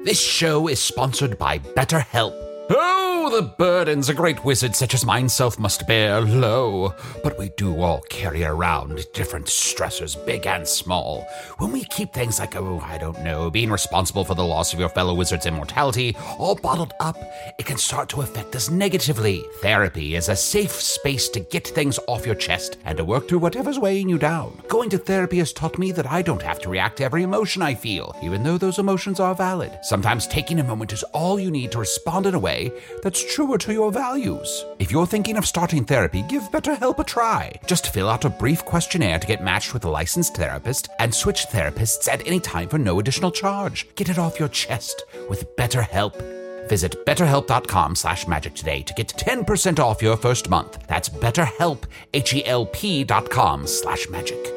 This show is sponsored by BetterHelp. Oh, the burdens a great wizard such as myself must bear, lo. But we do all carry around different stressors, big and small. When we keep things like, being responsible for the loss of your fellow wizard's immortality, all bottled up, it can start to affect us negatively. Therapy is a safe space to get things off your chest and to work through whatever's weighing you down. Going to therapy has taught me that I don't have to react to every emotion I feel, even though those emotions are valid. Sometimes taking a moment is all you need to respond in a way that's truer to your values. If you're thinking of starting therapy, give BetterHelp a try. Just fill out a brief questionnaire to get matched with a licensed therapist and switch therapists at any time for no additional charge. Get it off your chest with BetterHelp. Visit betterhelp.com/magic today to get 10% off your first month. That's BetterHelp, HELP.com/magic.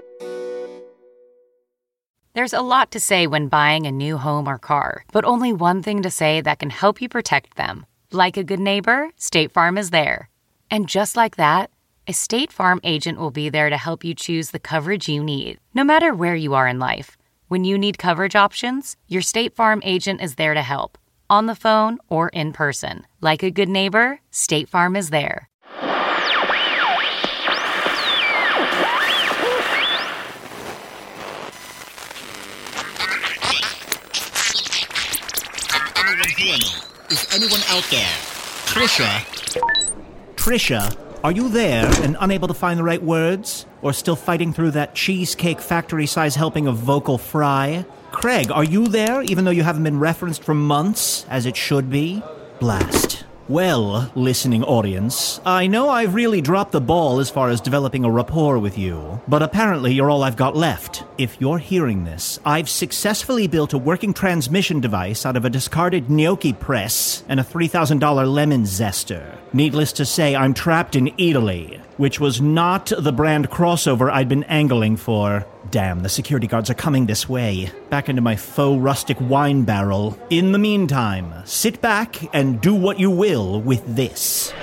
There's a lot to say when buying a new home or car, but only one thing to say that can help you protect them. Like a good neighbor, State Farm is there. And just like that, a State Farm agent will be there to help you choose the coverage you need, no matter where you are in life. When you need coverage options, your State Farm agent is there to help, on the phone or in person. Like a good neighbor, State Farm is there. Is anyone out there? Trisha, are you there and unable to find the right words? Or still fighting through that Cheesecake Factory-size helping of vocal fry? Craig, are you there, even though you haven't been referenced for months, as it should be? Blast. Well, listening audience, I know I've really dropped the ball as far as developing a rapport with you, but apparently you're all I've got left. If you're hearing this, I've successfully built a working transmission device out of a discarded gnocchi press and a $3,000 lemon zester. Needless to say, I'm trapped in Italy, which was not the brand crossover I'd been angling for. Damn, the security guards are coming this way. Back into my faux rustic wine barrel. In the meantime, sit back and do what you will with this.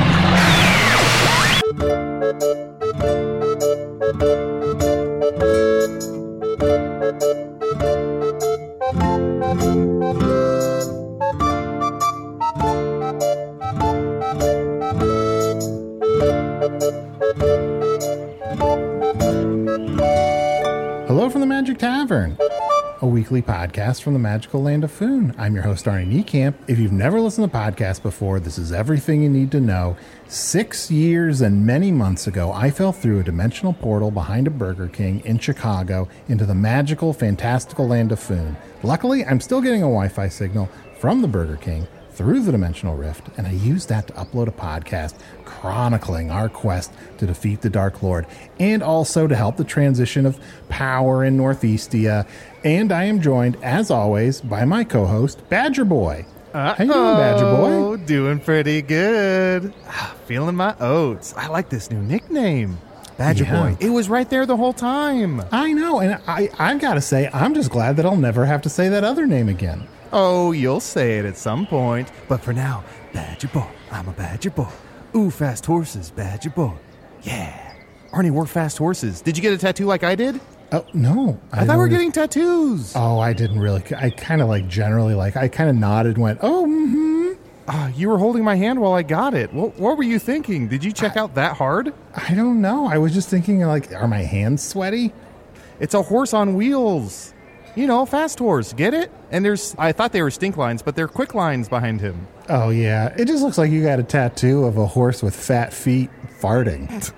Hello from the Magic Tavern, a weekly podcast from the magical land of Foon. I'm your host, Arnie Niekamp. If you've never listened to the podcast before, this is everything you need to know. 6 years and many months ago, I fell through a dimensional portal behind a Burger King in Chicago into the magical, fantastical land of Foon. Luckily, I'm still getting a Wi-Fi signal from the Burger King through the dimensional rift, and I used that to upload a podcast chronicling our quest to defeat the Dark Lord, and also to help the transition of power in Northeastia. And I am joined, as always, by my co-host, Badger Boy. How you doing, Badger Boy? Doing pretty good. Feeling my oats. I like this new nickname. Badger Boy. It was right there the whole time. I know, and I've got to say, I'm just glad that I'll never have to say that other name again. Oh, you'll say it at some point. But for now, Badger Boy. I'm a Badger Boy. Ooh, fast horses, Badger Boy. Yeah. Arnie, we're fast horses. Did you get a tattoo like I did? Oh, no. I thought we were getting tattoos. Oh, I didn't really. I kind of generally I kind of nodded and went, oh, You were holding my hand while I got it. What were you thinking? Did you check out that hard? I don't know. I was just thinking, are my hands sweaty? It's a horse on wheels. You know, fast horse. Get it? And I thought they were stink lines, but they're quick lines behind him. Oh, yeah. It just looks like you got a tattoo of a horse with fat feet farting.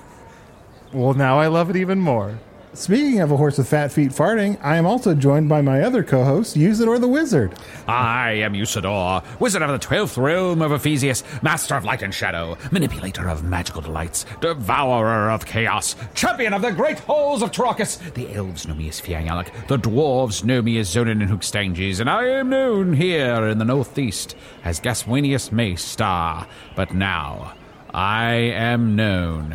Well, now I love it even more. Speaking of a horse with fat feet farting, I am also joined by my other co-host, Usador the Wizard. I am Usador, wizard of the 12th realm of Ephesius, master of light and shadow, manipulator of magical delights, devourer of chaos, champion of the great halls of Tarakas. The elves know me as Fiangyalak, the dwarves know me as Zonin and Hookstanges, and I am known here in the northeast as Gaswanius Maystar. But now, I am known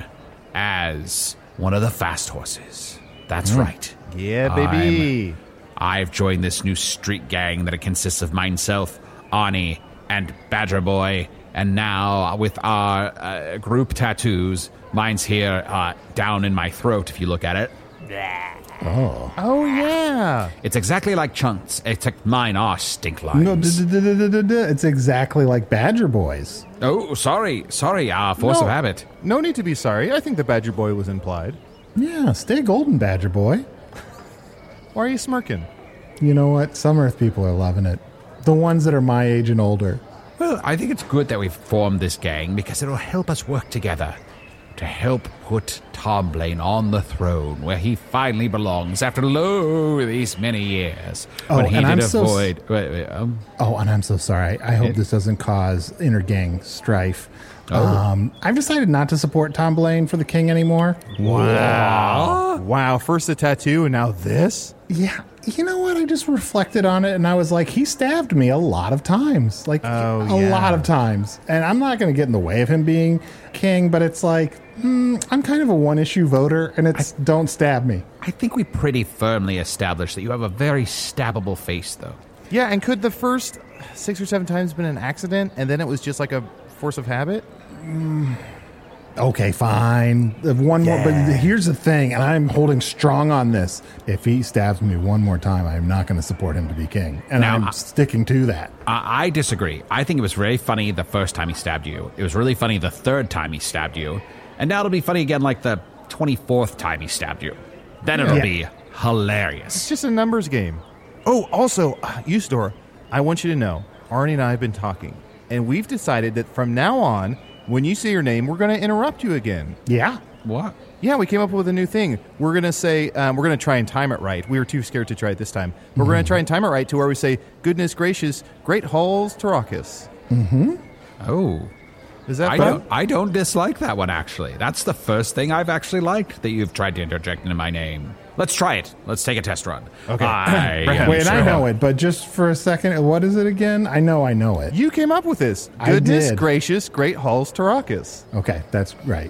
as one of the fast horses. That's right. Yeah, baby. I've joined this new street gang that consists of myself, Arnie, and Badger Boy, and now with our group tattoos, mine's here down in my throat, if you look at it. Oh, yeah. It's exactly like Chunt's, except mine are stink lines. No, it's exactly like Badger Boys. Oh, sorry, force of habit. No need to be sorry. I think the Badger Boy was implied. Yeah, stay golden, Badger Boy. Why are you smirking? You know what? Some Earth people are loving it. The ones that are my age and older. Well, I think it's good that we've formed this gang because it'll help us work together to help put Tom Blaine on the throne where he finally belongs after these many years. Oh, when he and did I'm so avoid. Oh, and I'm so sorry. I hope this doesn't cause inter-gang strife. I've decided not to support Tom Blaine for the king anymore. Wow, first the tattoo and now this? Yeah, you know what? I just reflected on it and I was like, he stabbed me a lot of times. Like, a lot of times. And I'm not going to get in the way of him being king, but it's like, I'm kind of a one-issue voter, and it's don't stab me. I think we pretty firmly established that you have a very stabbable face, though. Yeah, and could the first 6 or 7 times been an accident, and then it was just like a force of habit? Okay, fine. One more, but here's the thing, and I'm holding strong on this. If he stabs me one more time, I'm not going to support him to be king, and Now, I'm sticking to that. I disagree. I think it was very funny the first time he stabbed you. It was really funny the third time he stabbed you. And now it'll be funny again like the 24th time he stabbed you. Then it'll be hilarious. It's just a numbers game. Oh, also, Usador, I want you to know, Arnie and I have been talking, and we've decided that from now on, when you say your name, we're going to interrupt you again. Yeah. What? Yeah, we came up with a new thing. We're going to say, we're going to try and time it right. We were too scared to try it this time. But we're going to try and time it right to where we say, goodness gracious, great halls, Tarakis. Oh. Is that fun? I don't dislike that one, actually. That's the first thing I've actually liked that you've tried to interject into my name. Let's try it. Let's take a test run. Okay. Wait, I know it, but just for a second, what is it again? I know it. You came up with this. I Goodness did. gracious, great halls, Tarakis. Okay, that's right.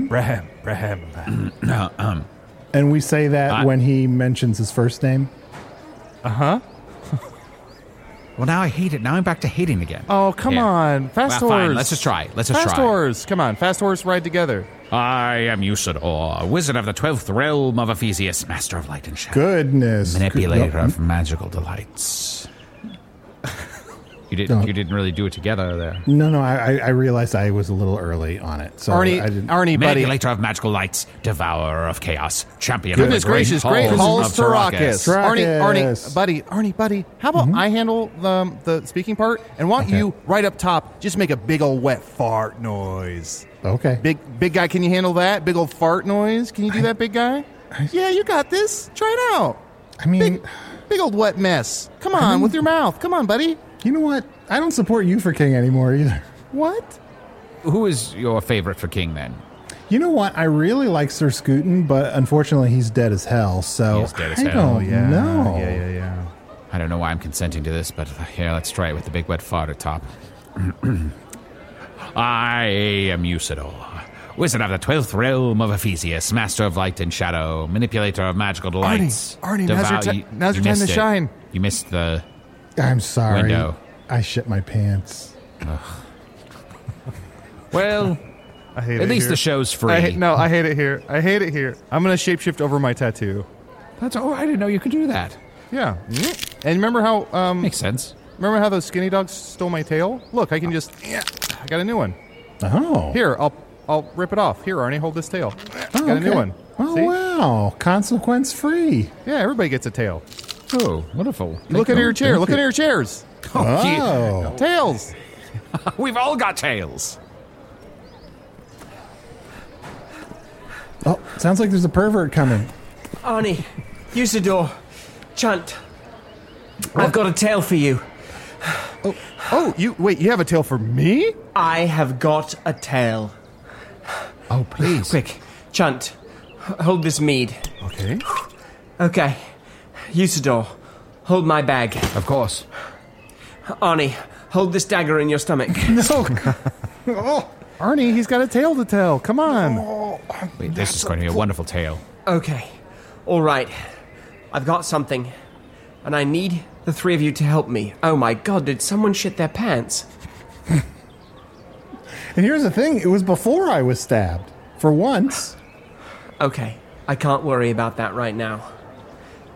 Braham. And we say that when he mentions his first name? Uh-huh. Well, now I hate it. Now I'm back to hating again. Oh, come on. Fast Well, horse. fine. Let's just try. Fast horse. Come on. Fast horse ride together. I am Usador, wizard of the 12th realm of Ephesius, master of light and shadow. Goodness. Manipulator of magical delights. You didn't really do it together there. No, I realized I was a little early on it. So Arnie, buddy. Manipulator of magical lights, devourer of chaos, champion Goodness of the gracious, great halls, Tarakis. Tarakis. Arnie, buddy. How about I handle the speaking part, and why don't you, right up top, just make a big old wet fart noise. Okay. Big guy, can you handle that? Big old fart noise? Can you do that, big guy? Yeah, you got this. Try it out. I mean, Big old wet mess. Come on, with your mouth. Come on, buddy. you know what? I don't support you for king anymore either. What? Who is your favorite for king, then? You know what? I really like Sir Scootin', but unfortunately he's dead as hell, so He's dead as I hell. don't know. Yeah. I don't know why I'm consenting to this, but here, let's try it with the big wet fart at top. I am Usador, wizard of the 12th realm of Ephesius, master of light and shadow, manipulator of magical delights. Arnie, now's your time to shine. You missed the... I'm sorry. Window. I shit my pants. Well, I hate it at least here. the show's free. I hate it here. I'm going to shapeshift over my tattoo. That's oh, I didn't know you could do that. Yeah. And remember how Makes sense. remember how those skinny dogs stole my tail? Look, I can just I got a new one. Oh. Here, I'll rip it off. Here, Arnie, hold this tail. Oh, got a new okay. one. Oh, See? wow. Consequence free. Yeah, everybody gets a tail. Oh, wonderful. Look under your chair. Look under your chairs. Oh. Tails. We've all got tails. Oh, sounds like there's a pervert coming. Arnie, Usador, Chunt, I've got a tale for you. Oh, you have a tail for me? I have got a tale. Oh, please. Quick, Chunt, hold this mead. Okay. Okay, Usador, hold my bag. Of course. Arnie, hold this dagger in your stomach. Arnie, he's got a tale to tell. Come on. Wait, this is going to be a wonderful tale. Okay, all right. I've got something, and I need the three of you to help me. Oh my god, did someone shit their pants? And here's the thing. It was before I was stabbed. For once. Okay, I can't worry about that right now.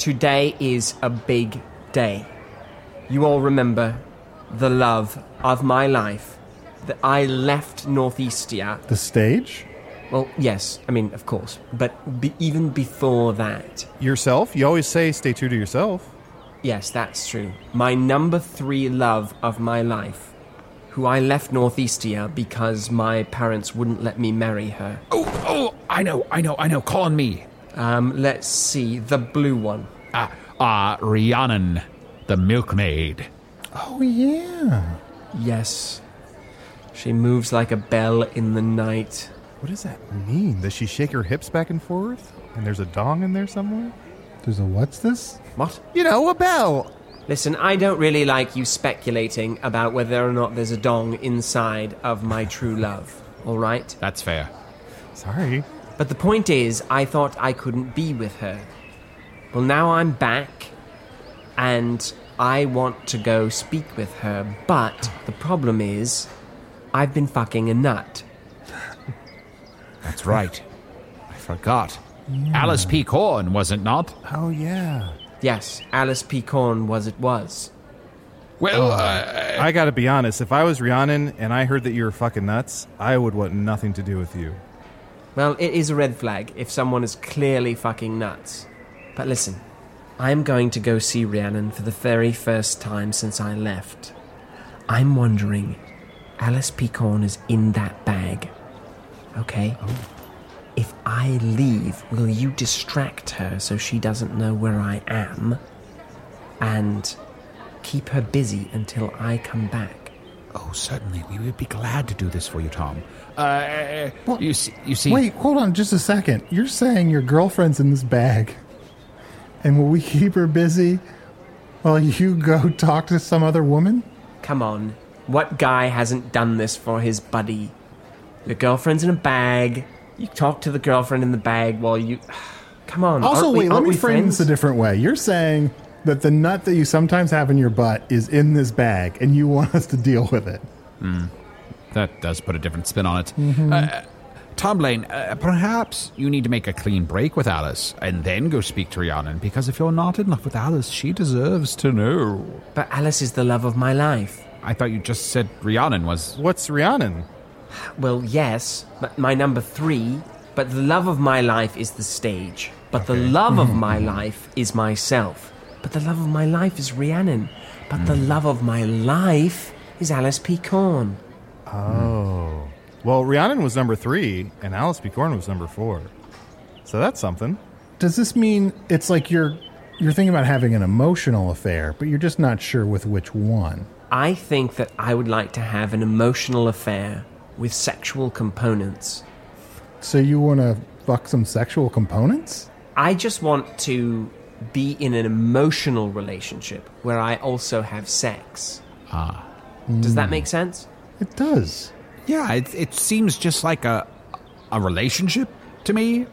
Today is a big day. You all remember the love of my life, that I left Northeastia. The stage? Well, yes, I mean, of course, but even before that. Yourself? You always say stay true to yourself. Yes, that's true. My number 3 love of my life, who I left Northeastia because my parents wouldn't let me marry her. Oh, I know. Call on me. Let's see, the blue one. Rhiannon, the milkmaid. Oh, yeah. Yes. She moves like a bell in the night. What does that mean? Does she shake her hips back and forth? And there's a dong in there somewhere? There's a what's this? What? You know, a bell. Listen, I don't really like you speculating about whether or not there's a dong inside of my true love, all right? That's fair. Sorry. But the point is, I thought I couldn't be with her. Well, now I'm back, and I want to go speak with her, but the problem is, I've been fucking a nut. That's right. I forgot. Alice P. Corn, was it not? Oh, yeah. Yes, Alice P. Corn was. Well, I gotta be honest, if I was Rhiannon and I heard that you were fucking nuts, I would want nothing to do with you. Well, it is a red flag if someone is clearly fucking nuts. But listen, I'm going to go see Rhiannon for the very first time since I left. I'm wondering, Alice P. Corn is in that bag, okay? Oh. If I leave, will you distract her so she doesn't know where I am? And keep her busy until I come back? Oh, certainly. We would be glad to do this for you, Tom. You see... Wait, hold on just a second. You're saying your girlfriend's in this bag, and will we keep her busy while you go talk to some other woman? Come on. What guy hasn't done this for his buddy? Your girlfriend's in a bag. You talk to the girlfriend in the bag while you... Come on. Also, wait, let me frame friends? this a different way. You're saying that the nut that you sometimes have in your butt is in this bag, and you want us to deal with it. That does put a different spin on it. Tom Lane, perhaps you need to make a clean break with Alice, and then go speak to Rhiannon, because if you're not in love with Alice, she deserves to know. But Alice is the love of my life. I thought you just said Rhiannon was... What's Rhiannon? Well, yes, but my number 3. But the love of my life is the stage. But the love of my life is myself. But the love of my life is Rhiannon. But the love of my life is Alice P. Corn. Oh. Well, Rhiannon was number 3, and Alice P. Corn was number 4. So that's something. Does this mean it's like you're thinking about having an emotional affair, but you're just not sure with which one? I think that I would like to have an emotional affair with sexual components. So you want to fuck some sexual components? I just want to be in an emotional relationship where I also have sex. Does that make sense? It does. Yeah, it seems just like a relationship to me.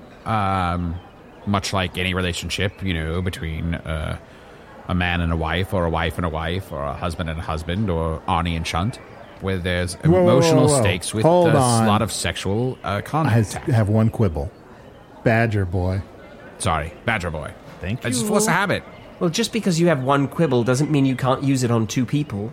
Much like any relationship, between a man and a wife, or a wife and a wife, or a husband and a husband, or Arnie and Shunt, where there's emotional stakes with a lot of sexual content. I have one quibble. Badger boy. Sorry, Badger boy. Thank you. I just force a habit. Well, just because you have one quibble doesn't mean you can't use it on 2 people.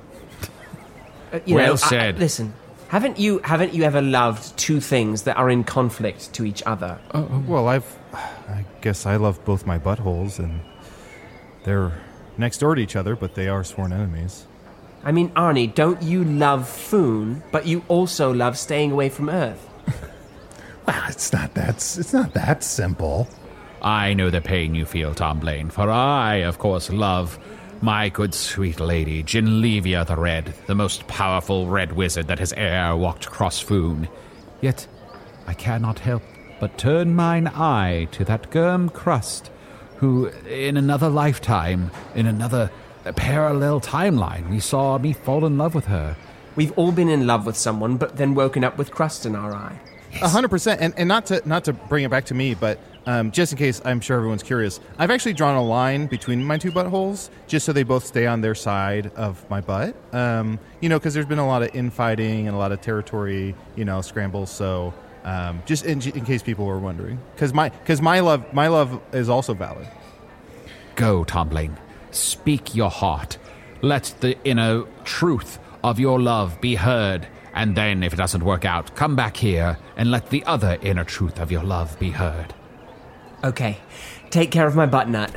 Well said. Listen, haven't you ever loved 2 things that are in conflict to each other? Well, I guess I love both my buttholes, and they're next door to each other, but they are sworn enemies. I mean, Arnie, don't you love Foon, but you also love staying away from Earth? Well, it's not that simple. I know the pain you feel, Tom Blaine, for I, of course, love my good sweet lady, Ginlevia the Red, the most powerful red wizard that has e'er walked across Foon. Yet I cannot help but turn mine eye to that Germ Crust, who, in another lifetime, in another parallel timeline, we saw me fall in love with her. We've all been in love with someone, but then woken up with crust in our eye. 100%, and not to bring it back to me, but just in case I'm sure everyone's curious, I've actually drawn a line between my 2 buttholes just so they both stay on their side of my butt. Because there's been a lot of infighting and a lot of territory, scrambles. So just in case people were wondering, because my love is also valid. Go, Tomblaine. Speak your heart. Let the inner truth of your love be heard. And then, if it doesn't work out, come back here and let the other inner truth of your love be heard. Okay, take care of my butt nut.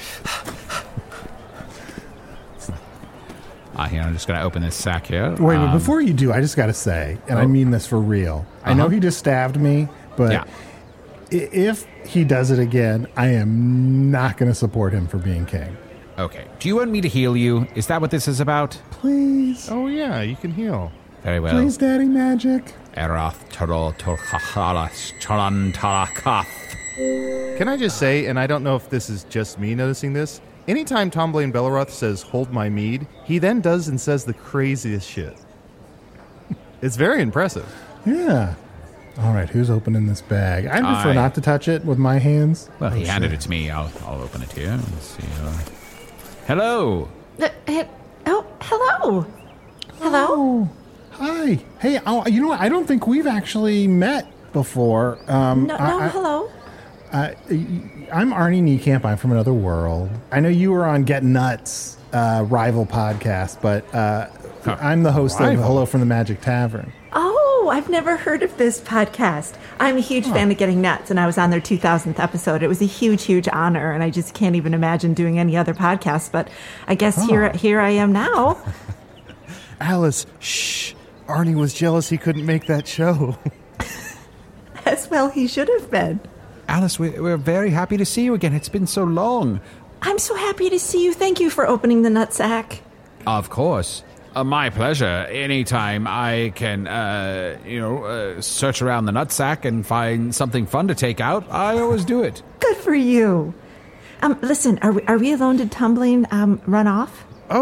Here, I'm just going to open this sack here. Wait, but before you do, I just got to say, and I mean this for real. I know he just stabbed me, but if he does it again, I am not going to support him for being king. Okay. Do you want me to heal you? Is that what this is about? Please. Oh, yeah, you can heal. Very well. Please, Daddy Magic. Erath Toro Torchalas Charan Tarakath. Can I just say, and I don't know if this is just me noticing this, anytime Tomblaine Belleroth says, hold my mead, he then does and says the craziest shit. It's very impressive. Yeah. All right, who's opening this bag? I prefer not to touch it with my hands. Well, he handed it to me. I'll open it here. Let's see. Hello. Oh, hello. Hello. Oh, hi. Hey, you know what? I don't think we've actually met before. Hello. I'm Arnie Niekamp. I'm from another world. I know you were on Get Nuts, rival podcast, but I'm the host of Hello from the Magic Tavern. Oh, I've never heard of this podcast. I'm a huge fan of Getting Nuts, and I was on their 2000th episode. It was a huge, huge honor, and I just can't even imagine doing any other podcast, but I guess here I am now. Alice, shh. Arnie was jealous he couldn't make that show. As well he should have been. Alice, we're very happy to see you again. It's been so long. I'm so happy to see you. Thank you for opening the nutsack. Of course. My pleasure. Anytime I can, search around the nutsack and find something fun to take out, I always do it. Good for you. Listen, are we alone? Did Tomblaine run off?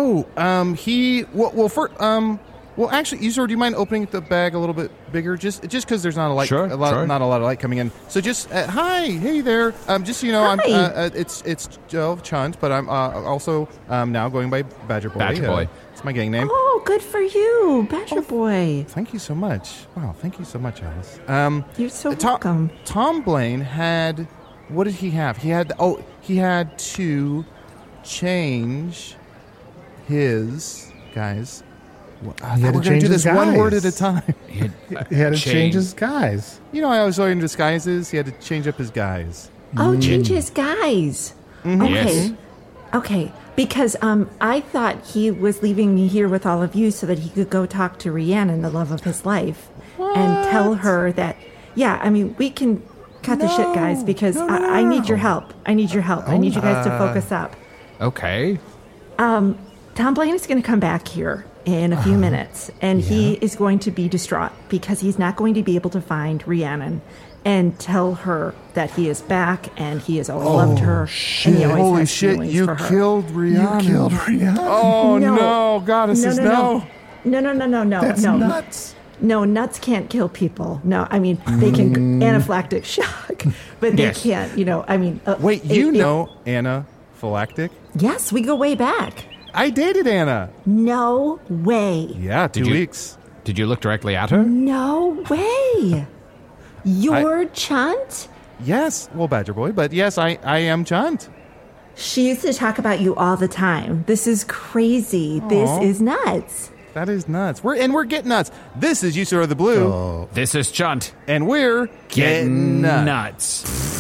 Well, actually, Isor, do you mind opening the bag a little bit bigger? Just because there's not not a lot of light coming in. So just hey there. Just so you know, Hi. it's Joe Chunt, but I'm also now going by Badger Boy. Badger Boy. It's my gang name. Oh, good for you, Badger Boy. Thank you so much. Wow, thank you so much, Alice. You're so welcome. Tomblaine had, what did he have? He had to change his guys. He had to change his this one guise. word at a time. He had to change his guise. You know, I was learning disguises. He had to change up his guise. Oh, change his guise. Mm-hmm. Okay. Yes. Okay. Because I thought he was leaving me here with all of you so that he could go talk to Rhiannon, the love of his life, and tell her that, we can cut the shit, guys, because I need your help. I need your help. I need you guys to focus up. Okay. Tomblaine is going to come back here in a few minutes, and he is going to be distraught because he's not going to be able to find Rhiannon and tell her that he is back and he has always loved her. Shit. And he always Holy has shit, feelings you for her. killed Rhiannon. You killed Rhiannon. Oh, no. Goddesses, no. No. That's nuts. No, nuts can't kill people. No, they can anaphylactic shock, but they Yes. can't, Wait, anaphylactic? Yes, we go way back. I dated Anna. No way. Yeah, 2 Did you- weeks. Did you look directly at her? No way. You're Chunt? Yes. Well, Badger Boy, but yes, I am Chunt. She used to talk about you all the time. This is crazy. This is nuts. That is nuts. We're getting nuts. This is Usura of the Blue, Oh, This is Chunt. and we're getting nuts.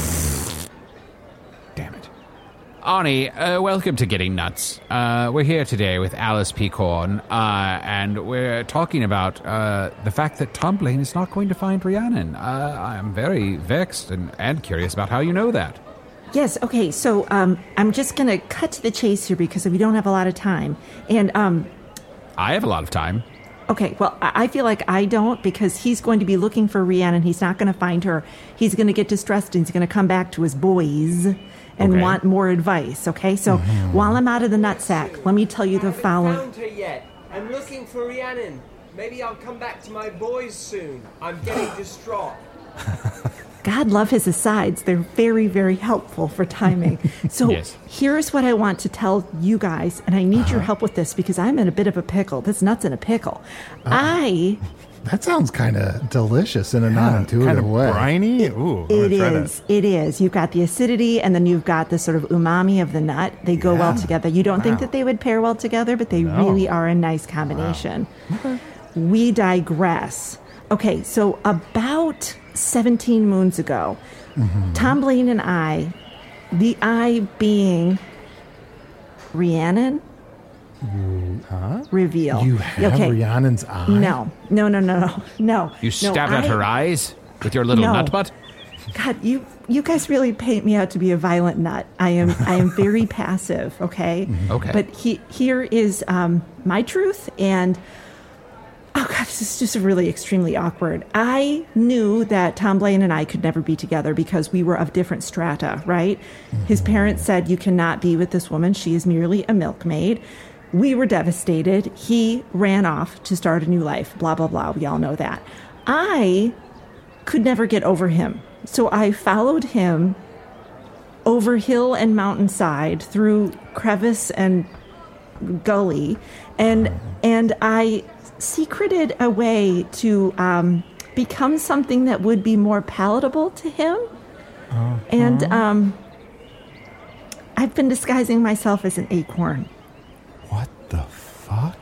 Damn it. Arnie, welcome to Getting Nuts. We're here today with Alice Peacorn, and we're talking about the fact that Tomblaine is not going to find Rhiannon. I'm very vexed and curious about how you know that. Yes, okay, so I'm just going to cut to the chase here because we don't have a lot of time. And, I have a lot of time. okay, well, I feel like I don't because he's going to be looking for Rhiannon. He's not going to find her. He's going to get distressed and he's going to come back to his boys and Okay. want more advice, okay? So while I'm out of the nutsack, let me tell you the I haven't following. found her yet. I'm looking for Rhiannon. Maybe I'll come back to my boys soon. I'm getting distraught. God love his asides. They're very, very helpful for timing. So Yes. here's what I want to tell you guys, and I need your help with this because I'm in a bit of a pickle. This nut's in a pickle. I That sounds kind of delicious in a non-intuitive kind of way. briny. Ooh, I'm gonna try that. It is. You've got the acidity, and then you've got the sort of umami of the nut. They go well together. You don't think that they would pair well together, but they really are a nice combination. Wow. Okay. We digress. Okay, so about 17 moons ago, Tom Blaine and I, the I being Rhiannon, reveal. You have Rhiannon's eye? No. You stabbed at her eyes with your little nut butt? God, you guys really paint me out to be a violent nut. I am very passive, okay? Okay. But here is my truth, and oh God, this is just really extremely awkward. I knew that Tom Blaine and I could never be together because we were of different strata, right? His parents said, you cannot be with this woman. She is merely a milkmaid. We were devastated. He ran off to start a new life, blah, blah, blah. We all know that. I could never get over him. So I followed him over hill and mountainside, through crevice and gully, and I secreted a way to become something that would be more palatable to him. And I've been disguising myself as an acorn. What the fuck?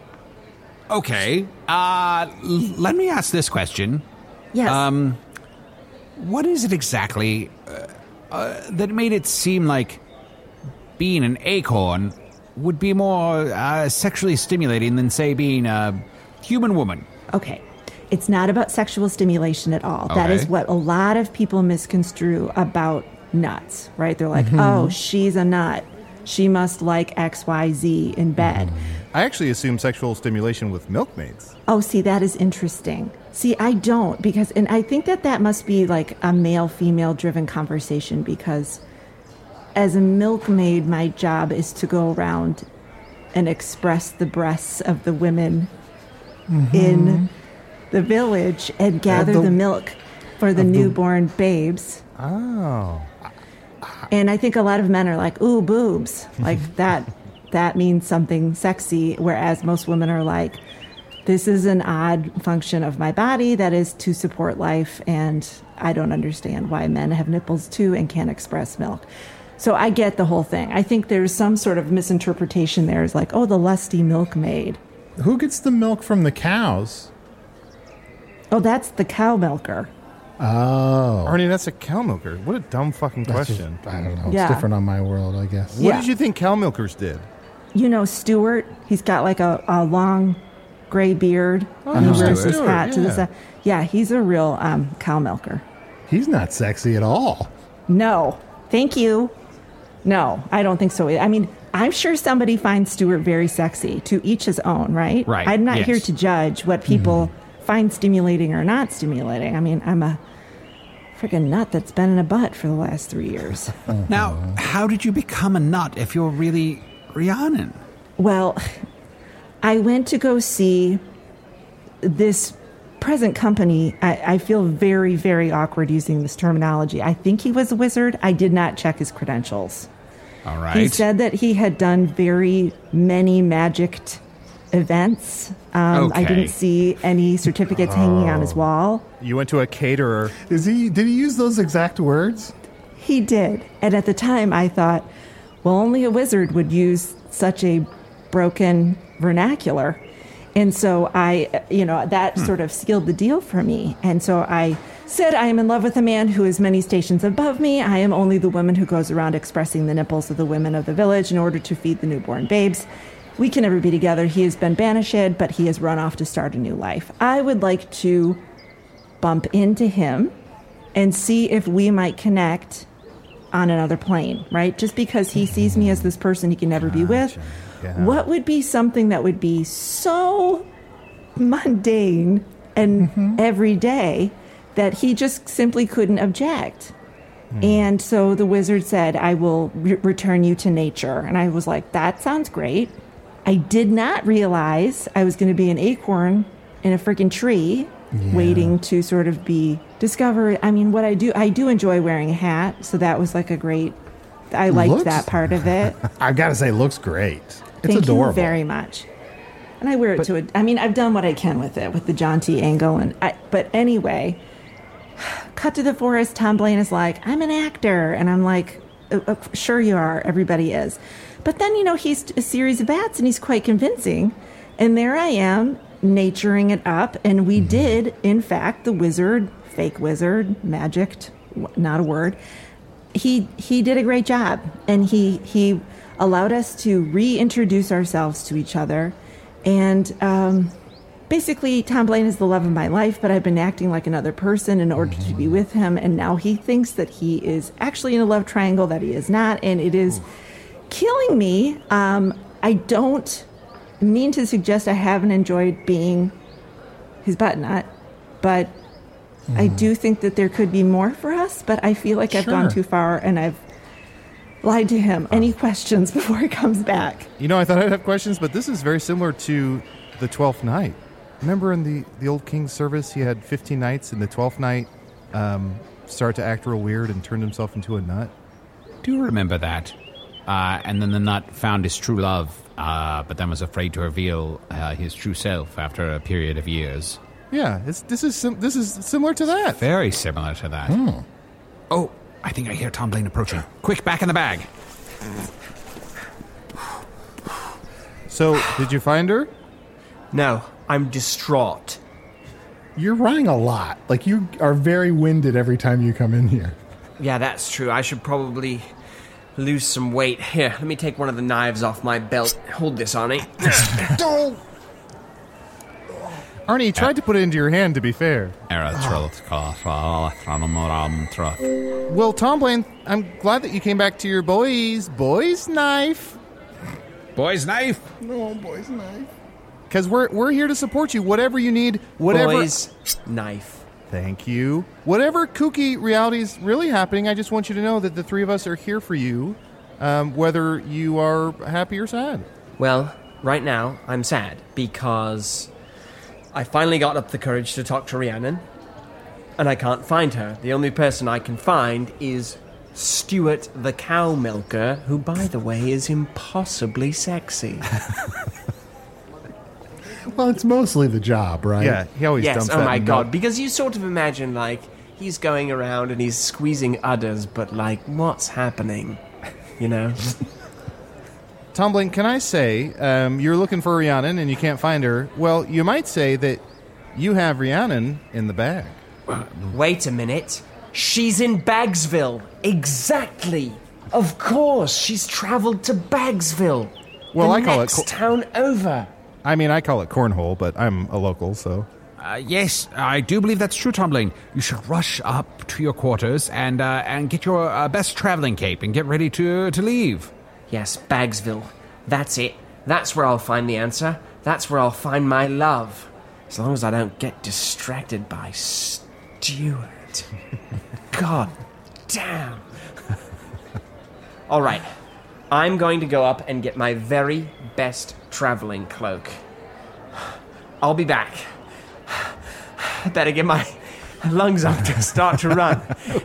Okay. Let me ask this question. Yes. What is it exactly that made it seem like being an acorn would be more sexually stimulating than, say, being a human woman? Okay. It's not about sexual stimulation at all. That is what a lot of people misconstrue about nuts, right? They're like, oh, she's a nut. She must like XYZ in bed. I actually assume sexual stimulation with milkmaids. Oh, see, that is interesting. See, I don't, because, and I think that must be like a male-female driven conversation, because as a milkmaid, my job is to go around and express the breasts of the women in the village and gather the milk for the newborn babes. Oh. And I think a lot of men are like, ooh, boobs. Like that means something sexy, whereas most women are like, this is an odd function of my body that is to support life, and I don't understand why men have nipples too and can't express milk. So I get the whole thing. I think there's some sort of misinterpretation there. It's like, oh, the lusty milkmaid. Who gets the milk from the cows? Oh, that's the cow milker. Oh. Arnie, that's a cow milker. What a dumb fucking question. I don't know. It's different on my world, I guess. What did you think cow milkers did? You know Stuart? He's got like a long gray beard. And he wears his hat to the side. Yeah, he's a real cow milker. He's not sexy at all. No. Thank you. No, I don't think so. I mean, I'm sure somebody finds Stuart very sexy. To each his own, right? Right. I'm not here to judge what people find stimulating or not stimulating. I mean, I'm a freaking nut that's been in a butt for the last 3 years. Now, how did you become a nut if you're really Rhiannon? Well, I went to go see this present company. I feel very, very awkward using this terminology. I think he was a wizard. I did not check his credentials. All right. He said that he had done very many magicked events. I didn't see any certificates hanging on his wall. You went to a caterer. Did he use those exact words? He did. And at the time I thought, well, only a wizard would use such a broken vernacular. And so that sort of sealed the deal for me. And so I said, I am in love with a man who is many stations above me. I am only the woman who goes around expressing the nipples of the women of the village in order to feed the newborn babes. We can never be together. He has been banished, but he has run off to start a new life. I would like to bump into him and see if we might connect on another plane, right? Just because he sees me as this person he can never be with. Yeah. What would be something that would be so mundane and everyday that he just simply couldn't object? And so the wizard said, I will return you to nature. And I was like, that sounds great. I did not realize I was going to be an acorn in a freaking tree waiting to sort of be discovered. I mean, what I do enjoy wearing a hat. So that was like I liked that part of it. I got to say, it looks great. It's Thank adorable. you very much. And I wear it to it. I mean, I've done what I can with it, with the John T. angle. But anyway, cut to the forest. Tom Blaine is like, I'm an actor. And I'm like, sure you are. Everybody is. But then, he's a series of bats and he's quite convincing. And there I am, naturing it up. And we did, in fact, the wizard, fake wizard, magicked, not a word. He did a great job. And he allowed us to reintroduce ourselves to each other. And basically, Tom Blaine is the love of my life, but I've been acting like another person in order to be with him. And now he thinks that he is actually in a love triangle that he is not. And it is killing me. I don't mean to suggest I haven't enjoyed being his butt nut, but I do think that there could be more for us. But I feel like I've gone too far and I've lied to him. Any questions before he comes back? I thought I'd have questions, but this is very similar to the 12th night. Remember in the old king's service, he had 15 nights, and the 12th night started to act real weird and turned himself into a nut? Do remember that. And then the nut found his true love, but then was afraid to reveal his true self after a period of years. Yeah, this is similar to that. Very similar to that. Oh, I think I hear Tom Blaine approaching. Quick, back in the bag. So, did you find her? No, I'm distraught. You're running a lot. Like, you are very winded every time you come in here. Yeah, that's true. I should probably lose some weight. Here, let me take one of the knives off my belt. Hold this, Arnie. Don't! Arnie, you tried to put it into your hand, to be fair. Well, Tom Blaine, I'm glad that you came back to your boy's knife. Boy's knife? No, boy's knife. Because we're here to support you. Whatever you need, whatever... Boy's knife. Thank you. Whatever kooky reality is really happening, I just want you to know that the three of us are here for you, whether you are happy or sad. Well, right now, I'm sad because I finally got up the courage to talk to Rhiannon, and I can't find her. The only person I can find is Stuart the cow milker, who, by the way, is impossibly sexy. Well, it's mostly the job, right? Yeah, he always dumps that. Oh my in god, milk. because you sort of imagine, like, he's going around and he's squeezing udders, but, like, what's happening? You know? Tom Blaine, can I say, you're looking for Rhiannon and you can't find her. Well, you might say that you have Rhiannon in the bag. Wait a minute. She's in Bagsville. Exactly. Of course, she's traveled to Bagsville. Well, the I call it next town over. I mean, I call it cornhole, but I'm a local, so... Yes, I do believe that's true, Tom Blaine. You should rush up to your quarters and get your best traveling cape and get ready to leave. Yes, Bagsville. That's it. That's where I'll find the answer. That's where I'll find my love. As long as I don't get distracted by Stuart. God damn. All right. I'm going to go up and get my very best traveling cloak. I'll be back. I better get my lungs up to start to run.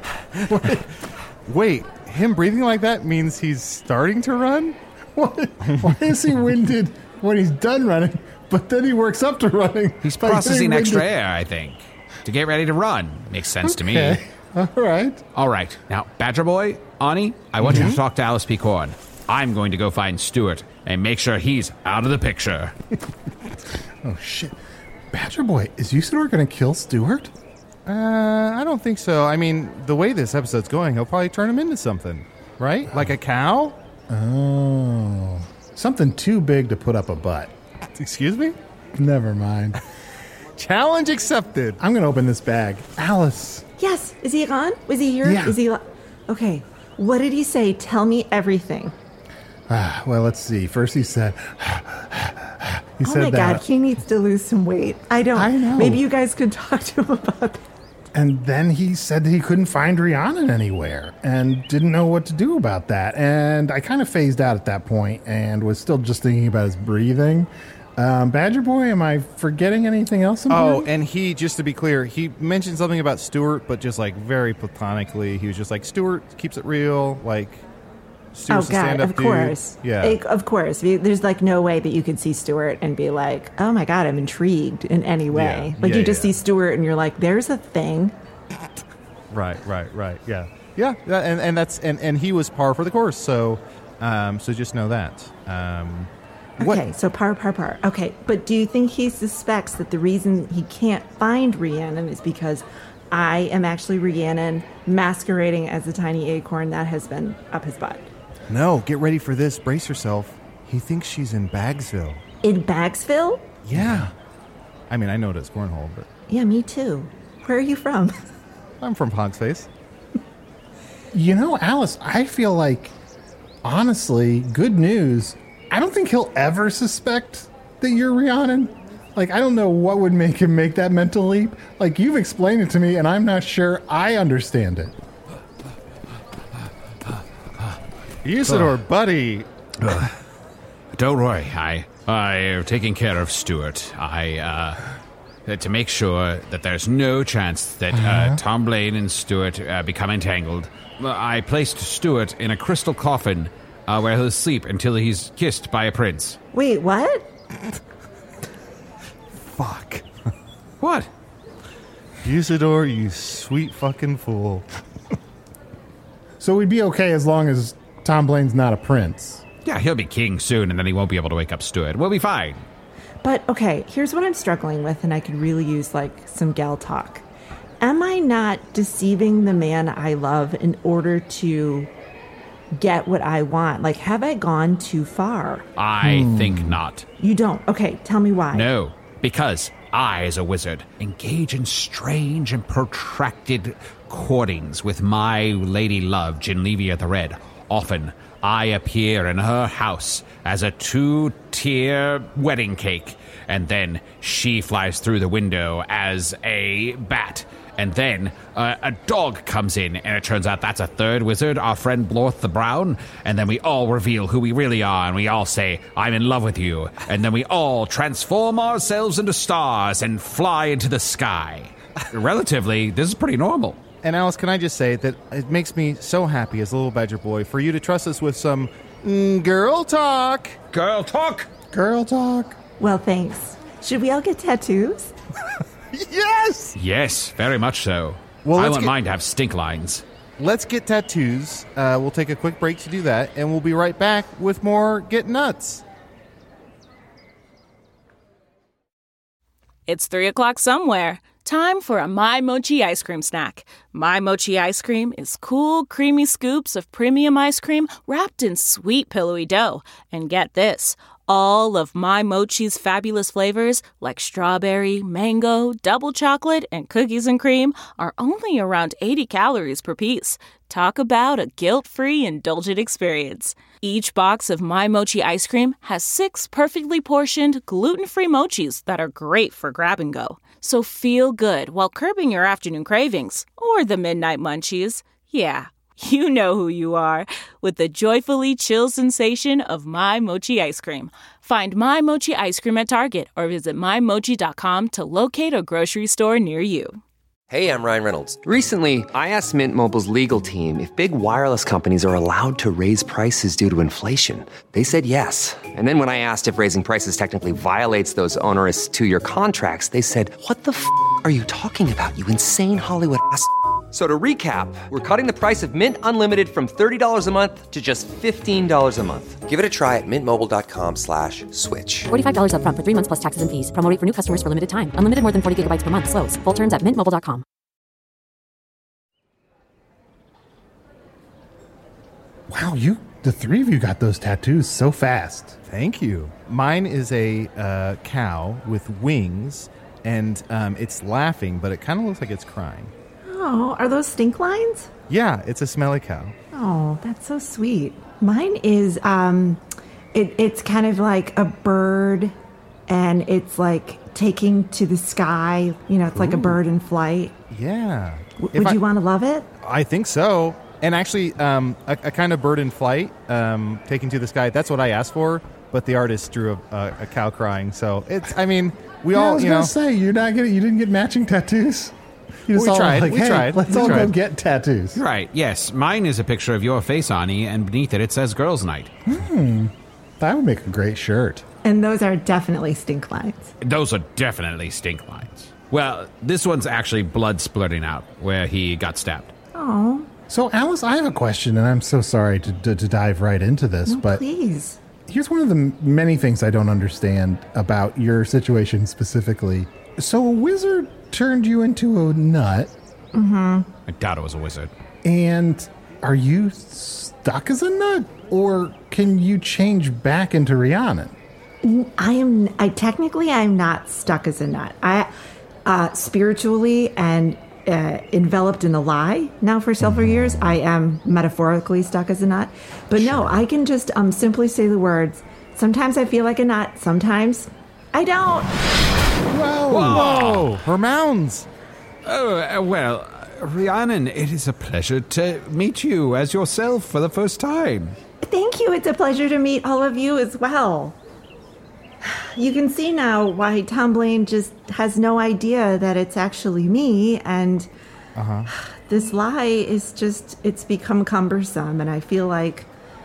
Wait, him breathing like that means he's starting to run? Why is he winded when he's done running, but then he works up to running? He's processing extra air, I think, to get ready to run. Makes sense to me. All right. All right. Now, Badger Boy, Ani, I want you to talk to Alice P. Corn. I'm going to go find Stuart and make sure he's out of the picture. Oh, shit. Badger Boy, is Usador going to kill Stuart? I don't think so. I mean, the way this episode's going, he'll probably turn him into something, right? Like a cow? Oh. Something too big to put up a butt. Excuse me? Never mind. Challenge accepted. I'm going to open this bag. Alice. Yes. Is he on? Was he here? Yeah. Is he? Okay. What did he say? Tell me everything. Well, let's see. First he said... He Oh said my that, God, he needs to lose some weight. I know. Maybe you guys could talk to him about that. And then he said that he couldn't find Rhiannon anywhere and didn't know what to do about that. And I kind of phased out at that point and was still just thinking about his breathing. Badger Boy, am I forgetting anything else important? Oh, and he, just to be clear, he mentioned something about Stuart, but just like very platonically. He was just like, Stuart keeps it real, like... Stuart's oh, God, stand-up of dude. course. Yeah. Of course. There's, like, no way that you could see Stuart and be like, oh, my God, I'm intrigued in any way. Yeah. Like, Yeah, you just yeah. see Stuart and you're like, there's a thing. Right. Yeah. And that's and he was par for the course. So just know that. Okay, so par. Okay, but do you think he suspects that the reason he can't find Rhiannon is because I am actually Rhiannon masquerading as a tiny acorn that has been up his butt? No, get ready for this. Brace yourself. He thinks she's in Bagsville. In Bagsville? Yeah. I mean, I know it as Cornhole, but Yeah, me too. Where are you from? I'm from Hogsface. You know, Alice, I feel like, honestly, good news. I don't think he'll ever suspect that you're Rhiannon. Like, I don't know what would make him make that mental leap. Like, you've explained it to me, and I'm not sure I understand it. Usador, buddy. Don't worry, I am taking care of Stuart. To make sure that there's no chance that Tom Blaine and Stuart become entangled, I placed Stuart in a crystal coffin where he'll sleep until he's kissed by a prince. Wait, what? Fuck. What? Usador, you sweet fucking fool. So we'd be okay as long as Tom Blaine's not a prince. Yeah, he'll be king soon, and then he won't be able to wake up Stuart. We'll be fine. But, okay, here's what I'm struggling with, and I could really use, like, some gal talk. Am I not deceiving the man I love in order to get what I want? Like, have I gone too far? I think not. You don't? Okay, tell me why. No, because I, as a wizard, engage in strange and protracted courtings with my lady love, Genlevia the Red. Often, I appear in her house as a 2-tier wedding cake, and then she flies through the window as a bat. And then a dog comes in, and it turns out that's a third wizard, our friend Blorth the Brown. And then we all reveal who we really are, and we all say, I'm in love with you. And then we all transform ourselves into stars and fly into the sky. Relatively, this is pretty normal. And Alice, can I just say that it makes me so happy as a little badger boy for you to trust us with some girl talk. Girl talk? Girl talk. Well, thanks. Should we all get tattoos? Yes! Yes, very much so. Well, I let's want get- mine to have stink lines. Let's get tattoos. We'll take a quick break to do that, and we'll be right back with more Get Nuts. It's 3 o'clock somewhere. Time for a My Mochi ice cream snack. My Mochi ice cream is cool, creamy scoops of premium ice cream wrapped in sweet, pillowy dough. And get this, all of My Mochi's fabulous flavors, like strawberry, mango, double chocolate, and cookies and cream, are only around 80 calories per piece. Talk about a guilt-free, indulgent experience. Each box of My Mochi ice cream has 6 perfectly portioned, gluten-free mochis that are great for grab and go. So feel good while curbing your afternoon cravings or the midnight munchies. Yeah, you know who you are with the joyfully chill sensation of My Mochi ice cream. Find My Mochi ice cream at Target or visit MyMochi.com to locate a grocery store near you. Hey, I'm Ryan Reynolds. Recently, I asked Mint Mobile's legal team if big wireless companies are allowed to raise prices due to inflation. They said yes. And then when I asked if raising prices technically violates those onerous 2-year contracts, they said, "What the f*** are you talking about, you insane Hollywood ass?" So to recap, we're cutting the price of Mint Unlimited from $30 a month to just $15 a month. Give it a try at mintmobile.com/switch. $45 up front for 3 months plus taxes and fees. Promo rate for new customers for limited time. Unlimited more than 40 gigabytes per month. Slows full terms at mintmobile.com. Wow, the 3 of you got those tattoos so fast. Thank you. Mine is a cow with wings, and it's laughing, but it kind of looks like it's crying. Oh, are those stink lines? Yeah, it's a smelly cow. Oh, that's so sweet. Mine is, it's kind of like a bird, and it's like taking to the sky. You know, it's like a bird in flight. Yeah. Would you want to love it? I think so. And actually, a kind of bird in flight, taking to the sky, that's what I asked for, but the artist drew a cow crying. So it's, I mean, we all, I was you know. gonna say, you didn't get matching tattoos? You just We all tried, like, we hey, tried, let's we all go tried. get tattoos. Right, yes. Mine is a picture of your face, Arnie, and beneath it says Girls' Night. That would make a great shirt. And those are definitely stink lines. Those are definitely stink lines. Well, this one's actually blood splurting out where he got stabbed. Oh, So, Alice, I have a question, and I'm so sorry to dive right into this, but please. here's one of the many things I don't understand about your situation specifically. So, a wizard turned you into a nut, I doubt it was a wizard. and are you stuck as a nut, or can you change back into Rhiannon? I'm not stuck as a nut. I spiritually and enveloped in a lie now for several years. I am metaphorically stuck as a nut. But no, I can just simply say the words. Sometimes I feel like a nut. Sometimes I don't. Whoa, her mounds. Oh, well, Rhiannon, it is a pleasure to meet you as yourself for the first time. Thank you. It's a pleasure to meet all of you as well. You can see now why Tom Blaine just has no idea that it's actually me, and this lie is just, it's become cumbersome, and I feel like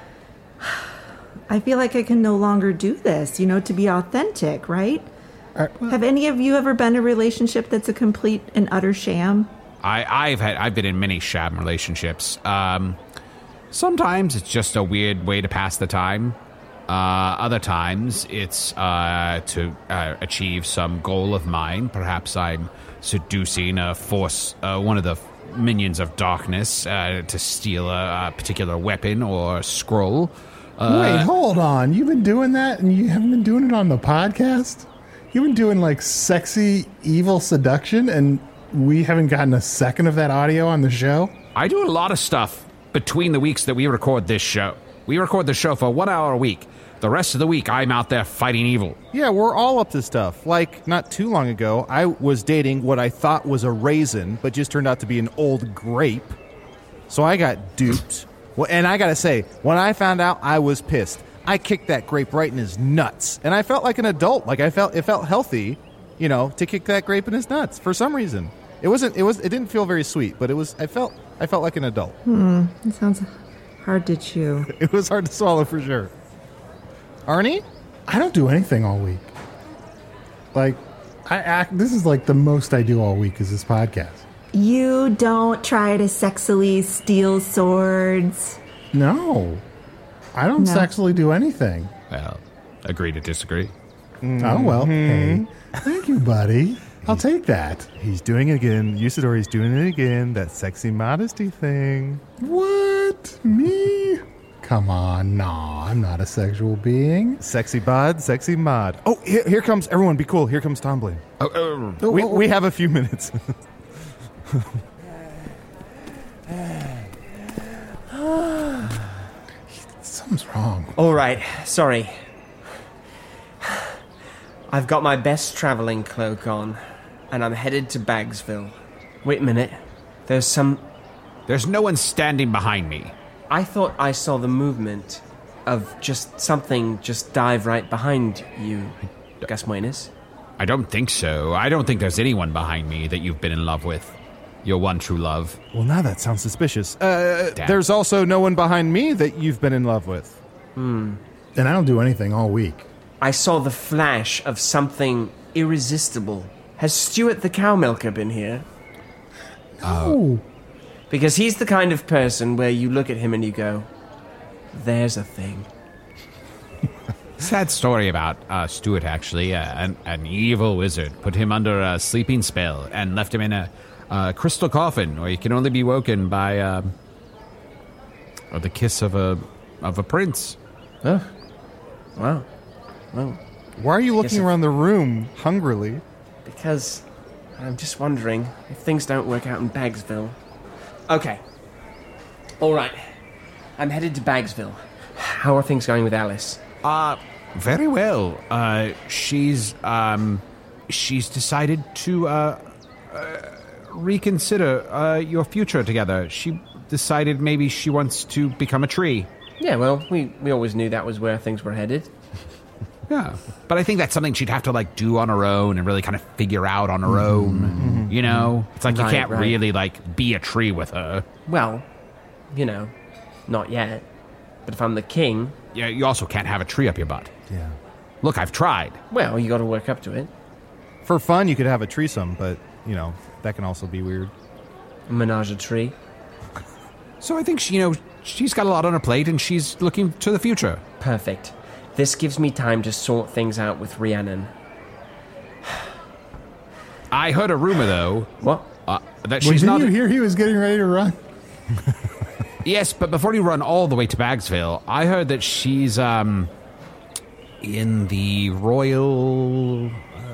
I can no longer do this, to be authentic, right? Have any of you ever been in a relationship that's a complete and utter sham? I've been in many sham relationships. Sometimes it's just a weird way to pass the time. Other times it's to achieve some goal of mine. Perhaps I'm seducing one of the minions of darkness to steal a particular weapon or scroll. Wait, hold on. You've been doing that, and you haven't been doing it on the podcast? You've been doing, like, sexy, evil seduction, and we haven't gotten a second of that audio on the show? I do a lot of stuff between the weeks that we record this show. We record the show for 1 hour a week. The rest of the week, I'm out there fighting evil. Yeah, we're all up to stuff. Like, not too long ago, I was dating what I thought was a raisin, but just turned out to be an old grape. So I got duped. Well, and I gotta say, when I found out, I was pissed. I kicked that grape right in his nuts. And I felt like an adult. Like, it felt healthy, to kick that grape in his nuts for some reason. It didn't feel very sweet, but I felt like an adult. It sounds hard to chew. It was hard to swallow for sure. Arnie? I don't do anything all week. Like, this is like the most I do all week is this podcast. You don't try to sexily steal swords. No. I don't sexually do anything. Well, agree to disagree. Oh, well, hey. Thank you, buddy. I'll take that. He's doing it again. Usadori's doing it again. That sexy modesty thing. What? Me? Come on, nah, I'm not a sexual being. Sexy bod, sexy mod. Oh, here comes, everyone be cool. Here comes Tom Blaine. We have a few minutes. Something's wrong. All right, sorry. I've got my best traveling cloak on, and I'm headed to Bagsville. Wait a minute. There's no one standing behind me. I thought I saw the movement of something dive right behind you, Gus Moines. I don't think so. I don't think there's anyone behind me that you've been in love with. Your one true love. Well, now that sounds suspicious. There's also no one behind me that you've been in love with. And I don't do anything all week. I saw the flash of something irresistible. Has Stuart the cow milker been here? No. Because he's the kind of person where you look at him and you go, there's a thing. Sad story about Stuart, actually. An evil wizard put him under a sleeping spell and left him in a crystal coffin where he can only be woken by the kiss of a prince. Oh. Wow. Well, why are you looking around the room hungrily? Because I'm just wondering if things don't work out in Bagsville. Okay. All right. I'm headed to Bagsville. How are things going with Alice? Very well. She's decided to reconsider your future together. She decided maybe she wants to become a tree. Yeah, well, we always knew that was where things were headed. Yeah, but I think that's something she'd have to, like, do on her own and really kind of figure out on her own, you know? It's like you can't really, like, be a tree with her. Well, you know, not yet. But if I'm the king... Yeah, you also can't have a tree up your butt. Yeah. Look, I've tried. Well, you got to work up to it. For fun, you could have a threesome, but, you know, that can also be weird. A menage a tree. So I think, she's got a lot on her plate and she's looking to the future. Perfect. This gives me time to sort things out with Rhiannon. I heard a rumor, though. What? That she's Didn't not... you hear he was getting ready to run? Yes, but before you run all the way to Bagsville, I heard that she's, in the royal...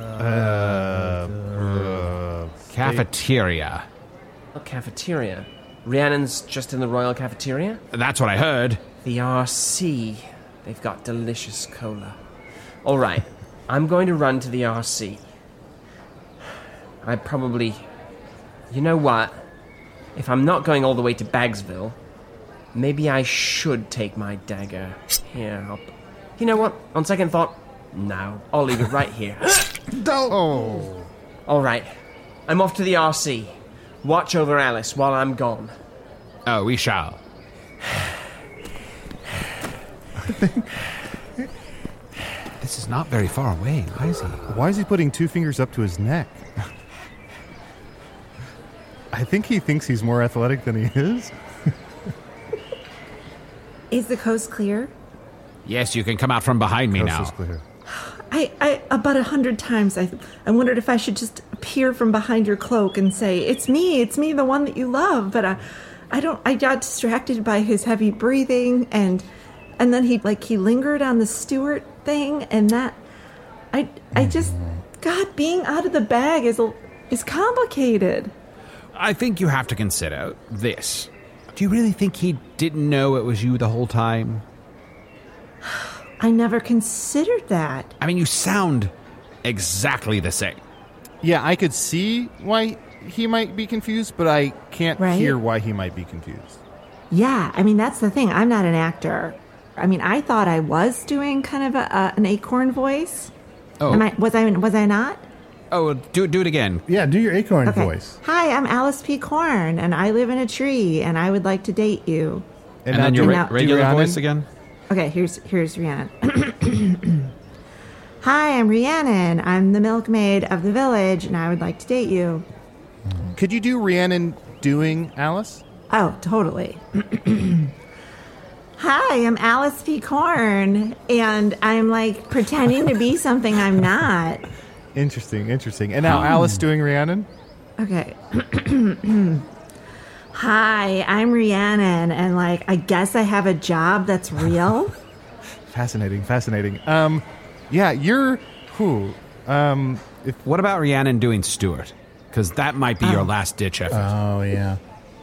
cafeteria. A cafeteria? Rhiannon's just in the royal cafeteria? That's what I heard. The RC. They've got delicious cola. All right, I'm going to run to the RC. I probably... You know what? If I'm not going all the way to Bagsville, maybe I should take my dagger. Here, You know what? On second thought, no. I'll leave it right here. Oh. All right. I'm off to the RC. Watch over Alice while I'm gone. Oh, we shall. This is not very far away. Why is he putting 2 fingers up to his neck? I think he thinks he's more athletic than he is. Is the coast clear? Yes, you can come out from behind me now. Coast is clear. I about 100 times I wondered if I should just appear from behind your cloak and say, it's me, the one that you love. But I got distracted by his heavy breathing and then he lingered on the Stewart thing and that, I just, God, being out of the bag is complicated. I think you have to consider this. Do you really think he didn't know it was you the whole time? I never considered that. I mean, you sound exactly the same. Yeah, I could see why he might be confused, but I can't hear why he might be confused. Yeah, I mean, that's the thing. I'm not an actor. I mean, I thought I was doing kind of an acorn voice. Oh. Was I not? Oh, do it again. Yeah, do your acorn voice. Hi, I'm Alice P. Korn, and I live in a tree, and I would like to date you. And then your regular voice again? Okay, here's Rhiannon. Hi, I'm Rhiannon. I'm the milkmaid of the village, and I would like to date you. Could you do Rhiannon doing Alice? Oh, totally. Hi, I'm Alice P. Korn, and I'm like pretending to be something I'm not. Interesting. And now Alice doing Rhiannon? Okay. Hi, I'm Rhiannon, and like I guess I have a job that's real. Fascinating. Yeah, you're who? What about Rhiannon doing Stewart? Because that might be your last-ditch effort. Oh, yeah.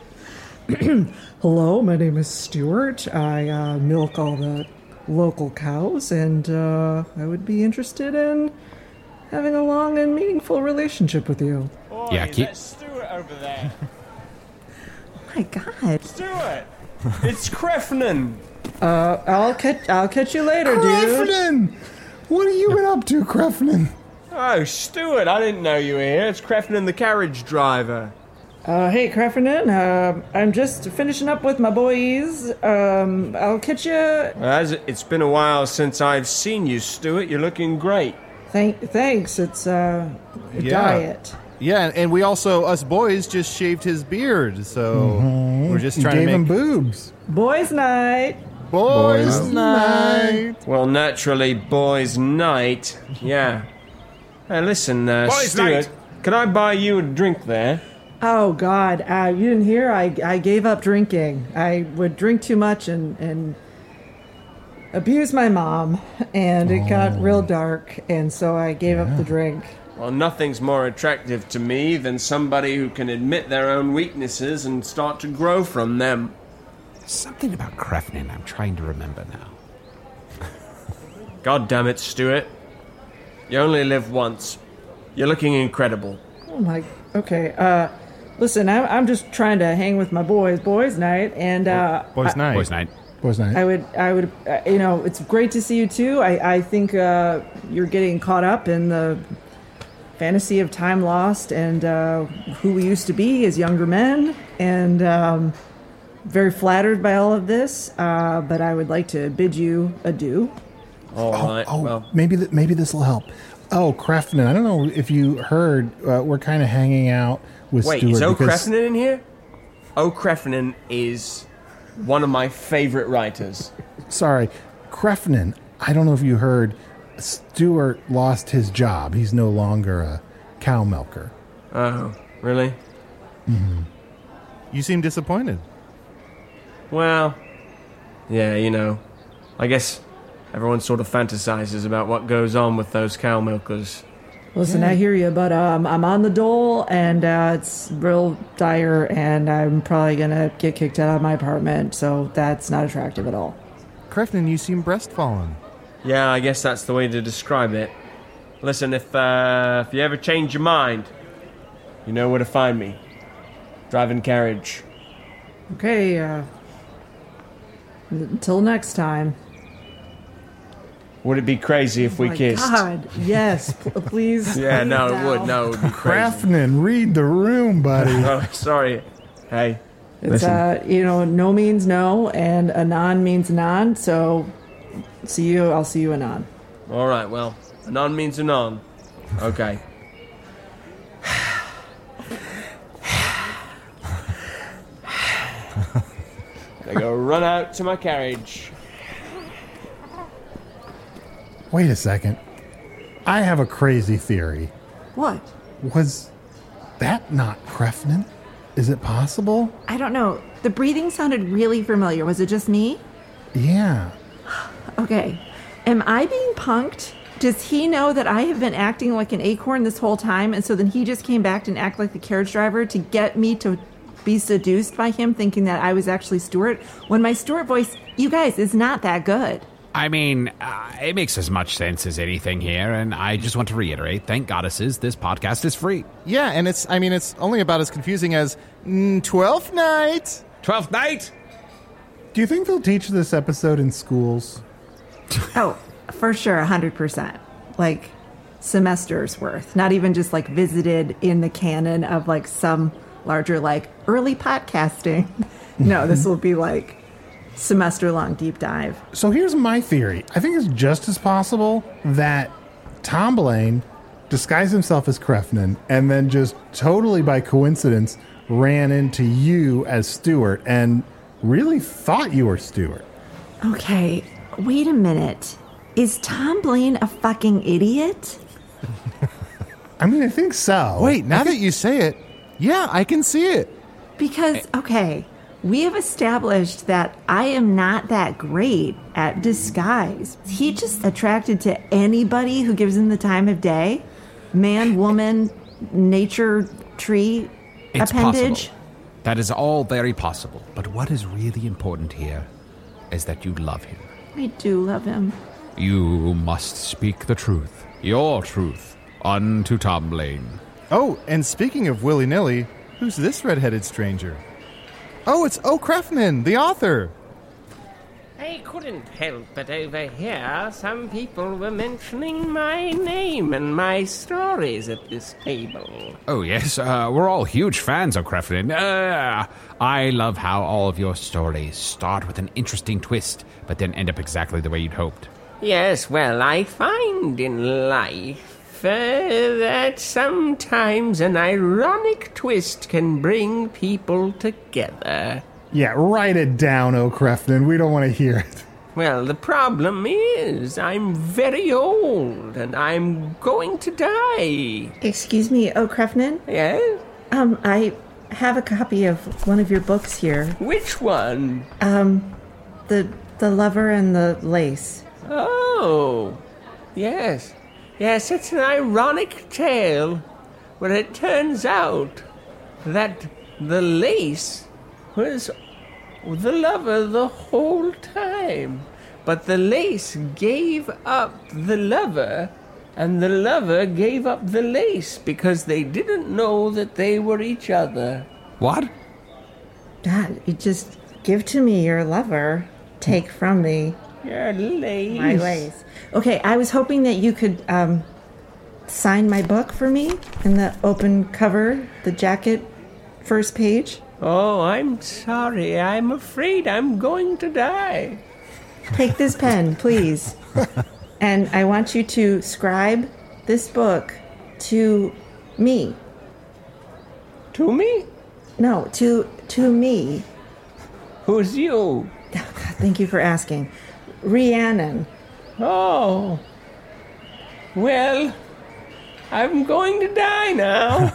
Hello, my name is Stuart. I milk all the local cows, and I would be interested in having a long and meaningful relationship with you. Oh, yeah, keep... that's Stuart over there. Oh my God. Stuart! It's Crefnan! I'll catch you later, dude. Crefnan! What have you been up to, Crefnan? Oh, Stuart, I didn't know you were here. It's Crefnan the carriage driver. Hey, Crefnan, I'm just finishing up with my boys. I'll catch you... It's been a while since I've seen you, Stuart. You're looking great. Thanks, it's a diet. Yeah, and we also, us boys, just shaved his beard, so we're just trying to make... him boobs. Boys' night. Boys' night. Well, naturally, boys' night. Yeah. Hey, listen, Boys' Stuart, night. can I buy you a drink there? Oh, God, you didn't hear? I gave up drinking. I would drink too much and abuse my mom, and it got real dark, and so I gave up the drink. Well, nothing's more attractive to me than somebody who can admit their own weaknesses and start to grow from them. Something about Crefnan I'm trying to remember now. God damn it, Stuart. You only live once. You're looking incredible. Oh, my... Okay, listen, I'm just trying to hang with my boys. Boys' night, and... Boys' night. Boys' night. Boys Night. I would, it's great to see you too. I think you're getting caught up in the fantasy of time lost and who we used to be as younger men, and very flattered by all of this. But I would like to bid you adieu. All right. Well, maybe this will help. Oh, Krefnin, I don't know if you heard. We're kind of hanging out with Wait, Stuart. is Krefnin in here? Krefnin is one of my favorite writers. Sorry, Krefnin. I don't know if you heard. Stuart lost his job. He's no longer a cow milker. Oh, really? Mm-hmm. You seem disappointed. Well, yeah, I guess everyone sort of fantasizes about what goes on with those cow milkers. Listen, I hear you, but I'm on the dole, and it's real dire, and I'm probably going to get kicked out of my apartment, so that's not attractive at all. Krefnin, you seem breastfallen. Yeah, I guess that's the way to describe it. Listen, if you ever change your mind, you know where to find me. Driving carriage. Okay, until next time. Would it be crazy if we kissed? God, yes, please. Yeah, please no, now. it would. No, it would be crazy. Krefnin, read the room, buddy. Oh, sorry. Hey, It's, no means no, and anon means anon, so I'll see you anon. All right, well, anon means anon. Okay. I go run out to my carriage. Wait a second. I have a crazy theory. What? Was that not Krefnin? Is it possible? I don't know. The breathing sounded really familiar. Was it just me? Yeah. Okay. Am I being punked? Does he know that I have been acting like an acorn this whole time, and so then he just came back and acted like the carriage driver to get me to be seduced by him, thinking that I was actually Stuart, when my Stuart voice, you guys, is not that good? I mean, it makes as much sense as anything here, and I just want to reiterate, thank goddesses, this podcast is free. Yeah, and it's only about as confusing as 12th Night. 12th Night? Do you think they'll teach this episode in schools? Oh, for sure, 100%. Like, semesters worth. Not even just, like, visited in the canon of, like, some larger, like, early podcasting. No, this will be, like, semester-long deep dive. So here's my theory. I think it's just as possible that Tom Blaine disguised himself as Krefnin and then just totally by coincidence ran into you as Stuart and really thought you were Stuart. Okay, wait a minute. Is Tom Blaine a fucking idiot? I mean, I think so. Wait, now that you say it, yeah, I can see it. Because, okay, we have established that I am not that great at disguise. He just attracted to anybody who gives him the time of day? Man, woman, nature, tree, It's appendage? possible. That is all very possible. But what is really important here is that you love him. I do love him. You must speak the truth, your truth, unto Tom Blaine. Oh, and speaking of willy-nilly, who's this red-headed stranger? Oh, it's Krefnin, the author. I couldn't help but overhear some people were mentioning my name and my stories at this table. Oh, yes, we're all huge fans of Krefnin. I love how all of your stories start with an interesting twist, but then end up exactly the way you'd hoped. Yes, well, I find in life that sometimes an ironic twist can bring people together. Yeah, write it down, Krefnin. We don't want to hear it. Well, the problem is I'm very old and I'm going to die. Excuse me, Krefnin? Yes? I have a copy of one of your books here. Which one? The Lover and the Lace. Oh, yes. Yes, it's an ironic tale where it turns out that the lace was the lover the whole time. But the lace gave up the lover, and the lover gave up the lace because they didn't know that they were each other. What? God, you just give to me your lover. take from me Your lace. my lace. Okay, I was hoping that you could sign my book for me in the open cover, the jacket, first page. Oh, I'm sorry. I'm afraid I'm going to die. Take this pen, please. And I want you to scribe this book to me. To me? No, to me. Who's you? Thank you for asking. Rhiannon. Oh. Well, I'm going to die now.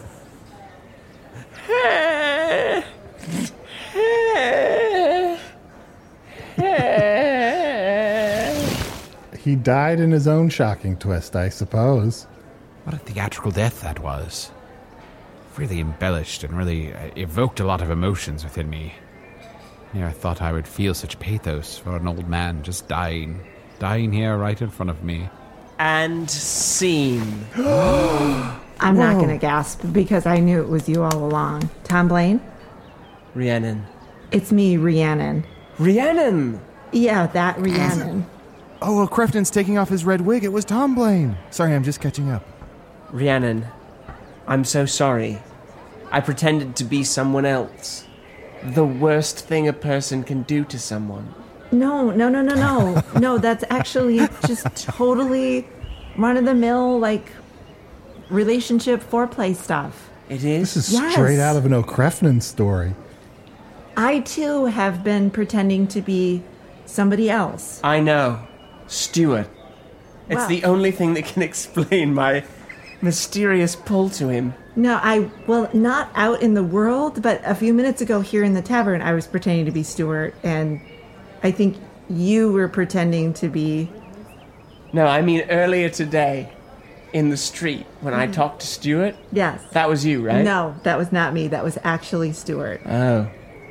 He died in his own shocking twist, I suppose. What a theatrical death that was. Really embellished and really evoked a lot of emotions within me. Never thought I would feel such pathos for an old man just dying here right in front of me. And scene. I'm not going to gasp because I knew it was you all along. Tom Blaine? Rhiannon. It's me, Rhiannon. Rhiannon! Yeah, that Rhiannon. Oh, well, Crefton's taking off his red wig. It was Tom Blaine. Sorry, I'm just catching up. Rhiannon, I'm so sorry. I pretended to be someone else. The worst thing a person can do to someone. No. No, that's actually just totally run-of-the-mill, like, relationship foreplay stuff. It is? This is Yes. straight out of an O'Krefton story. I, too, have been pretending to be somebody else. I know. Stuart. It's Wow. the only thing that can explain my mysterious pull to him. No, not out in the world, but a few minutes ago here in the tavern, I was pretending to be Stuart, and I think you were pretending to be... No, I mean earlier today, in the street, when I talked to Stuart. Yes. That was you, right? No, that was not me. That was actually Stuart. Oh.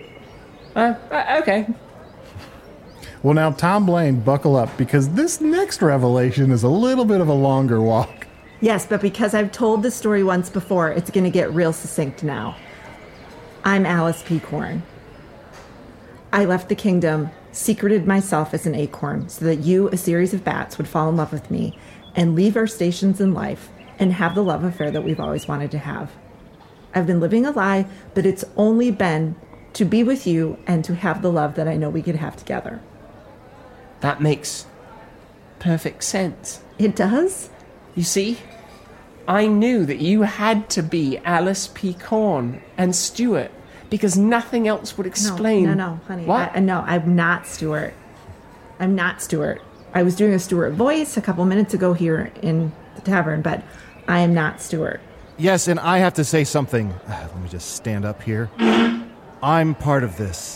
Okay. Well, now, Tom Blaine, buckle up, because this next revelation is a little bit of a longer walk. Yes, but because I've told this story once before, it's going to get real succinct now. I'm Alice Peacorn. I left the kingdom, secreted myself as an acorn, so that you, a series of bats, would fall in love with me and leave our stations in life and have the love affair that we've always wanted to have. I've been living a lie, but it's only been to be with you and to have the love that I know we could have together. That makes perfect sense. It does? You see, I knew that you had to be Alice Peacorn and Stuart because nothing else would explain. No, honey. What? No, I'm not Stuart. I'm not Stuart. I was doing a Stuart voice a couple minutes ago here in the tavern, but I am not Stuart. Yes, and I have to say something. Let me just stand up here. I'm part of this.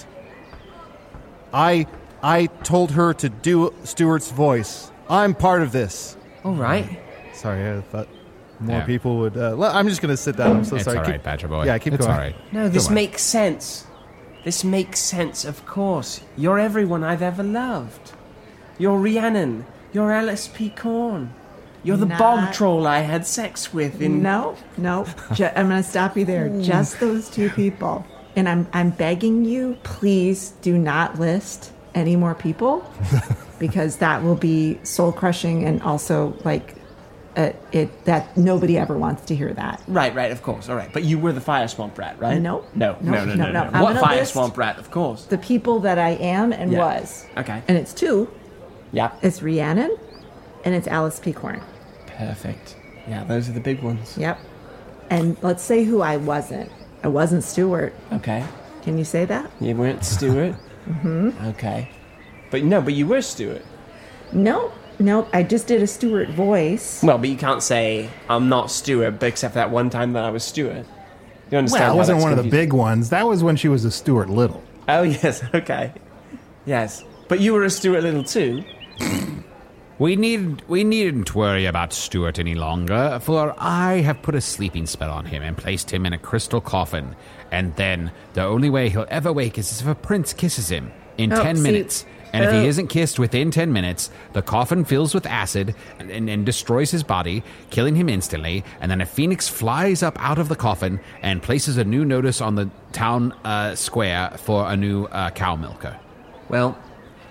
I told her to do Stuart's voice. I'm part of this. All right. Sorry, I thought more people would... I'm just going to sit down. I'm so It's sorry. all right, Badger Boy. Yeah, keep it's going. all right. No, this Don't worry. makes sense. This makes sense, of course. You're everyone I've ever loved. You're Rhiannon. You're Alice Peacorn. You're the bog troll I had sex with in... No. I'm going to stop you there. Just those two people. And I'm begging you, please do not list any more people because that will be soul crushing and also like that nobody ever wants to hear that. Right, of course. All right. But you were the Fire Swamp Rat, right? No. No. I'm What gonna Fire list Swamp Rat, of course. The people that I am and Yeah. was. Okay. And it's two. Yeah. It's Rhiannon and it's Alice Peacorn. Perfect. Yeah, those are the big ones. Yep. And let's say who I wasn't. I wasn't Stuart. Okay. Can you say that? You weren't Stuart? Mm-hmm. Okay. But you were Stuart. Nope. I just did a Stuart voice. Well, but you can't say, I'm not Stuart, but except for that one time that I was Stuart. You understand? Well, it how wasn't that's one of the confusing? big ones. That was when she was a Stuart Little. Oh, yes, okay. Yes. But you were a Stuart Little too. We needn't worry about Stuart any longer, for I have put a sleeping spell on him and placed him in a crystal coffin. And then the only way he'll ever wake is if a prince kisses him in 10 minutes. And if he isn't kissed within 10 minutes, the coffin fills with acid and destroys his body, killing him instantly. And then a phoenix flies up out of the coffin and places a new notice on the town square for a new cow milker. Well,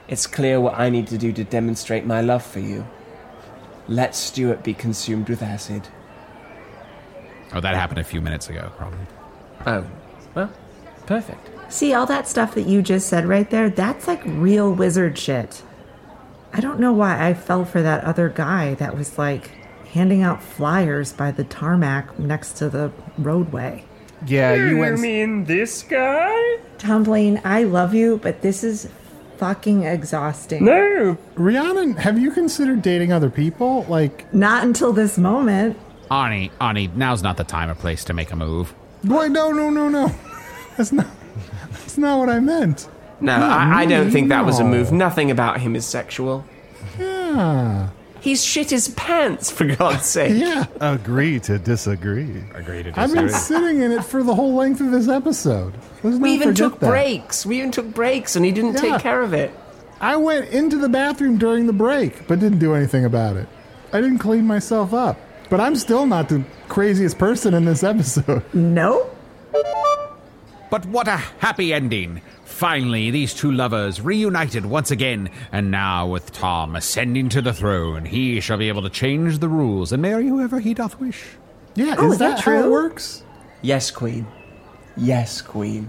It's clear what I need to do to demonstrate my love for you. Let Stuart be consumed with acid. Oh, that happened a few minutes ago, probably. Oh, well, perfect. See, all that stuff that you just said right there, that's like real wizard shit. I don't know why I fell for that other guy that was like handing out flyers by the tarmac next to the roadway. Yeah, you went... mean this guy? Tom Blaine, I love you, but this is fucking exhausting. No! Rhiannon, have you considered dating other people? Like... Not until this moment. Arnie, now's not the time or place to make a move. Boy, no. That's not what I meant. No, I don't think that was a move. Nothing about him is sexual. Yeah. He's shit his pants, for God's sake. Yeah. Agree to disagree. I've been sitting in it for the whole length of this episode. We even took breaks, and he didn't take care of it. I went into the bathroom during the break, but didn't do anything about it. I didn't clean myself up. But I'm still not the craziest person in this episode. No? But what a happy ending. Finally, these two lovers reunited once again, and now with Tom ascending to the throne, he shall be able to change the rules and marry whoever he doth wish. Yeah, is that true? how it works? Yes, Queen. Yes, Queen.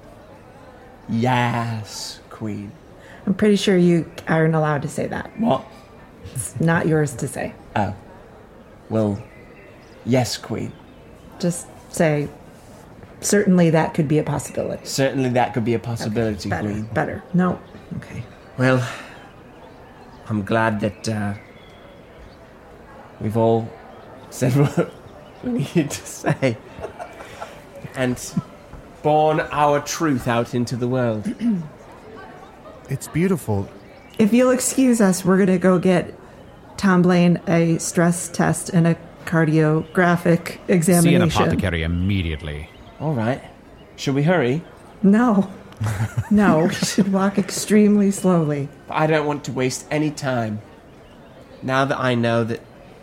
Yes, Queen. I'm pretty sure you aren't allowed to say that. What? It's not yours to say. Oh. Well, yes, Queen. Just say, certainly that could be a possibility. Certainly that could be a possibility, okay, Queen. Better. No. Okay. Well, I'm glad that we've all said what we needed to say and borne our truth out into the world. It's beautiful. If you'll excuse us, we're going to go get Tom Blaine a stress test and a cardiographic examination. See an apothecary immediately. All right. Should we hurry? No. No, we should walk extremely slowly. I don't want to waste any time. Now that I know that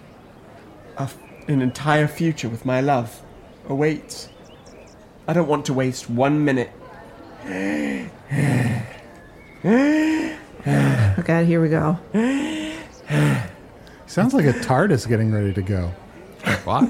an entire future with my love awaits, I don't want to waste 1 minute. Okay, here we go. Sounds like a TARDIS getting ready to go. What?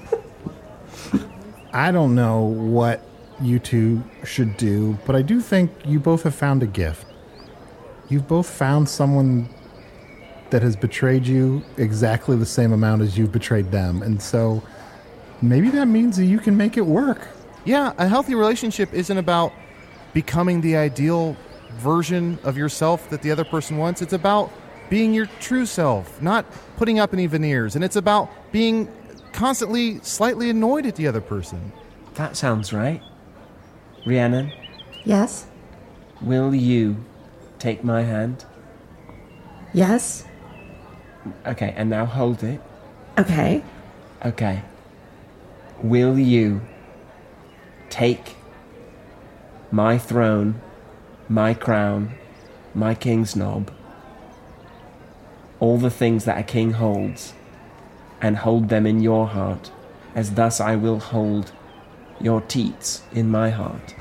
I don't know what you two should do, but I do think you both have found a gift. You've both found someone that has betrayed you exactly the same amount as you've betrayed them, and so maybe that means that you can make it work. Yeah, a healthy relationship isn't about becoming the ideal version of yourself that the other person wants. It's about being your true self, not putting up any veneers, and it's about being constantly slightly annoyed at the other person. That sounds right. Rhiannon? Yes? Will you take my hand? Yes? Okay, and now hold it. Okay. Okay. Will you take my throne, my crown, my king's knob, all the things that a king holds, and hold them in your heart, as thus I will hold your teats in my heart?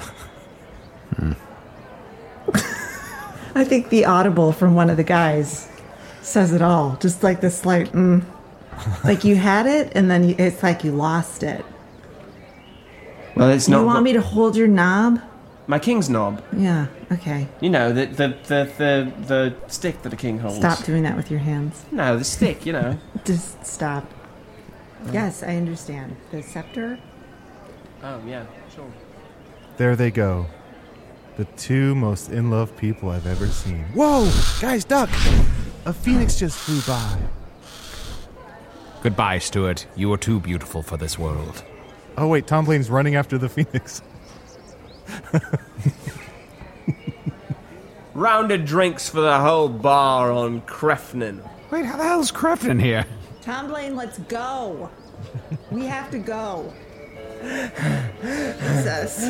I think the audible from one of the guys says it all. Just like this, like you had it, and then it's like you lost it. Well, it's not. You want me to hold your knob? My king's knob. Yeah. Okay. You know, the stick that a king holds. Stop doing that with your hands. No, the stick. You know. Just stop. Yes, I understand. The scepter. Oh yeah, sure. There they go. The two most in-love people I've ever seen. Whoa! Guys, duck! A phoenix just flew by. Goodbye, Stuart. You are too beautiful for this world. Oh wait, Tom Blaine's running after the phoenix. Rounded drinks for the whole bar on Crefnin. Wait, how the hell's Crefnin here? Tom Blaine, let's go. We have to go. Jesus.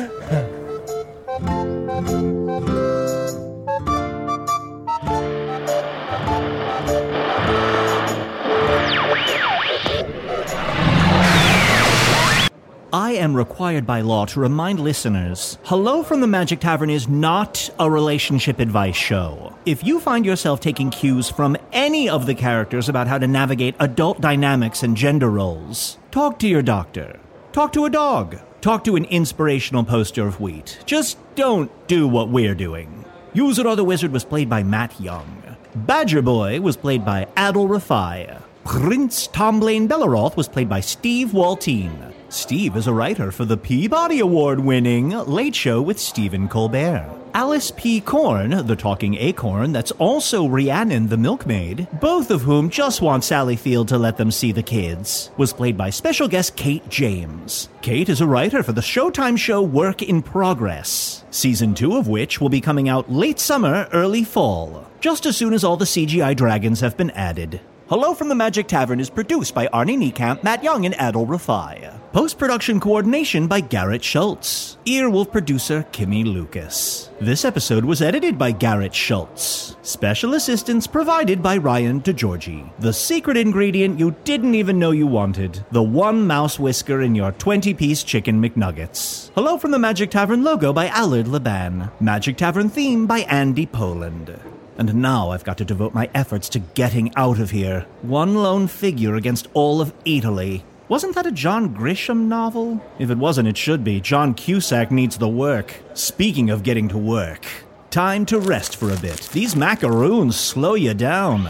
I am required by law to remind listeners, Hello from the Magic Tavern is not a relationship advice show. If you find yourself taking cues from any of the characters about how to navigate adult dynamics and gender roles, talk to your doctor. Talk to a dog. Talk to an inspirational poster of wheat. Just don't do what we're doing. Usador the Wizard was played by Matt Young. Badger Boy was played by Adol Rafai. Prince Tomblane Belleroth was played by Steve Waltine. Steve is a writer for the Peabody Award-winning Late Show with Stephen Colbert. Alice P. Korn, the talking acorn that's also Rhiannon the milkmaid, both of whom just want Sally Field to let them see the kids, was played by special guest Kate James. Kate is a writer for the Showtime show Work in Progress, Season 2 of which will be coming out late summer, early fall, just as soon as all the CGI dragons have been added. Hello from the Magic Tavern is produced by Arnie Niekamp, Matt Young, and Adol Rafai. Post-production coordination by Garrett Schultz. Earwolf producer Kimmy Lucas. This episode was edited by Garrett Schultz. Special assistance provided by Ryan DeGiorgi. The secret ingredient you didn't even know you wanted. The one mouse whisker in your 20-piece chicken McNuggets. Hello from the Magic Tavern logo by Allard Laban. Magic Tavern theme by Andy Poland. And now I've got to devote my efforts to getting out of here. One lone figure against all of Italy. Wasn't that a John Grisham novel? If it wasn't, it should be. John Cusack needs the work. Speaking of getting to work, time to rest for a bit. These macaroons slow you down.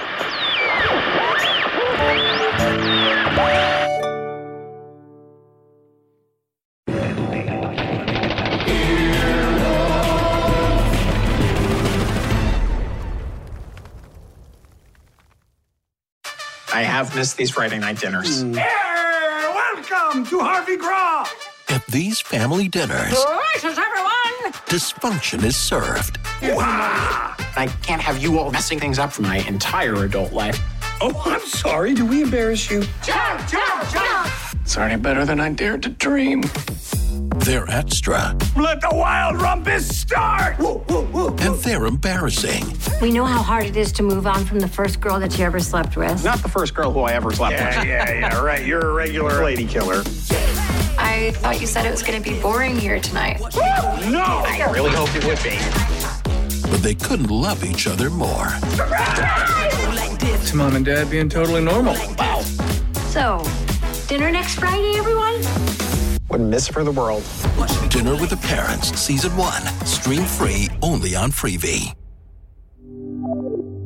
I have missed these Friday night dinners. Welcome to Harvey Graw! At these family dinners, Gracious, everyone! dysfunction is served. I can't have you all messing things up for my entire adult life. Oh, I'm sorry. Do we embarrass you? Jump, jump, jump! It's already better than I dared to dream. They're extra. Let the wild rumpus start! Woo, woo, woo. And they're embarrassing. We know how hard it is to move on from the first girl that you ever slept with. Not the first girl who I ever slept with. Yeah, right. You're a regular lady killer. I thought you said it was going to be boring here tonight. No! I really hoped it would be. But they couldn't love each other more. It's Mom and Dad being totally normal. Wow. So, dinner next Friday, everyone? Wouldn't miss it for the world. Dinner with the Parents, Season 1. Stream free only on Freevee.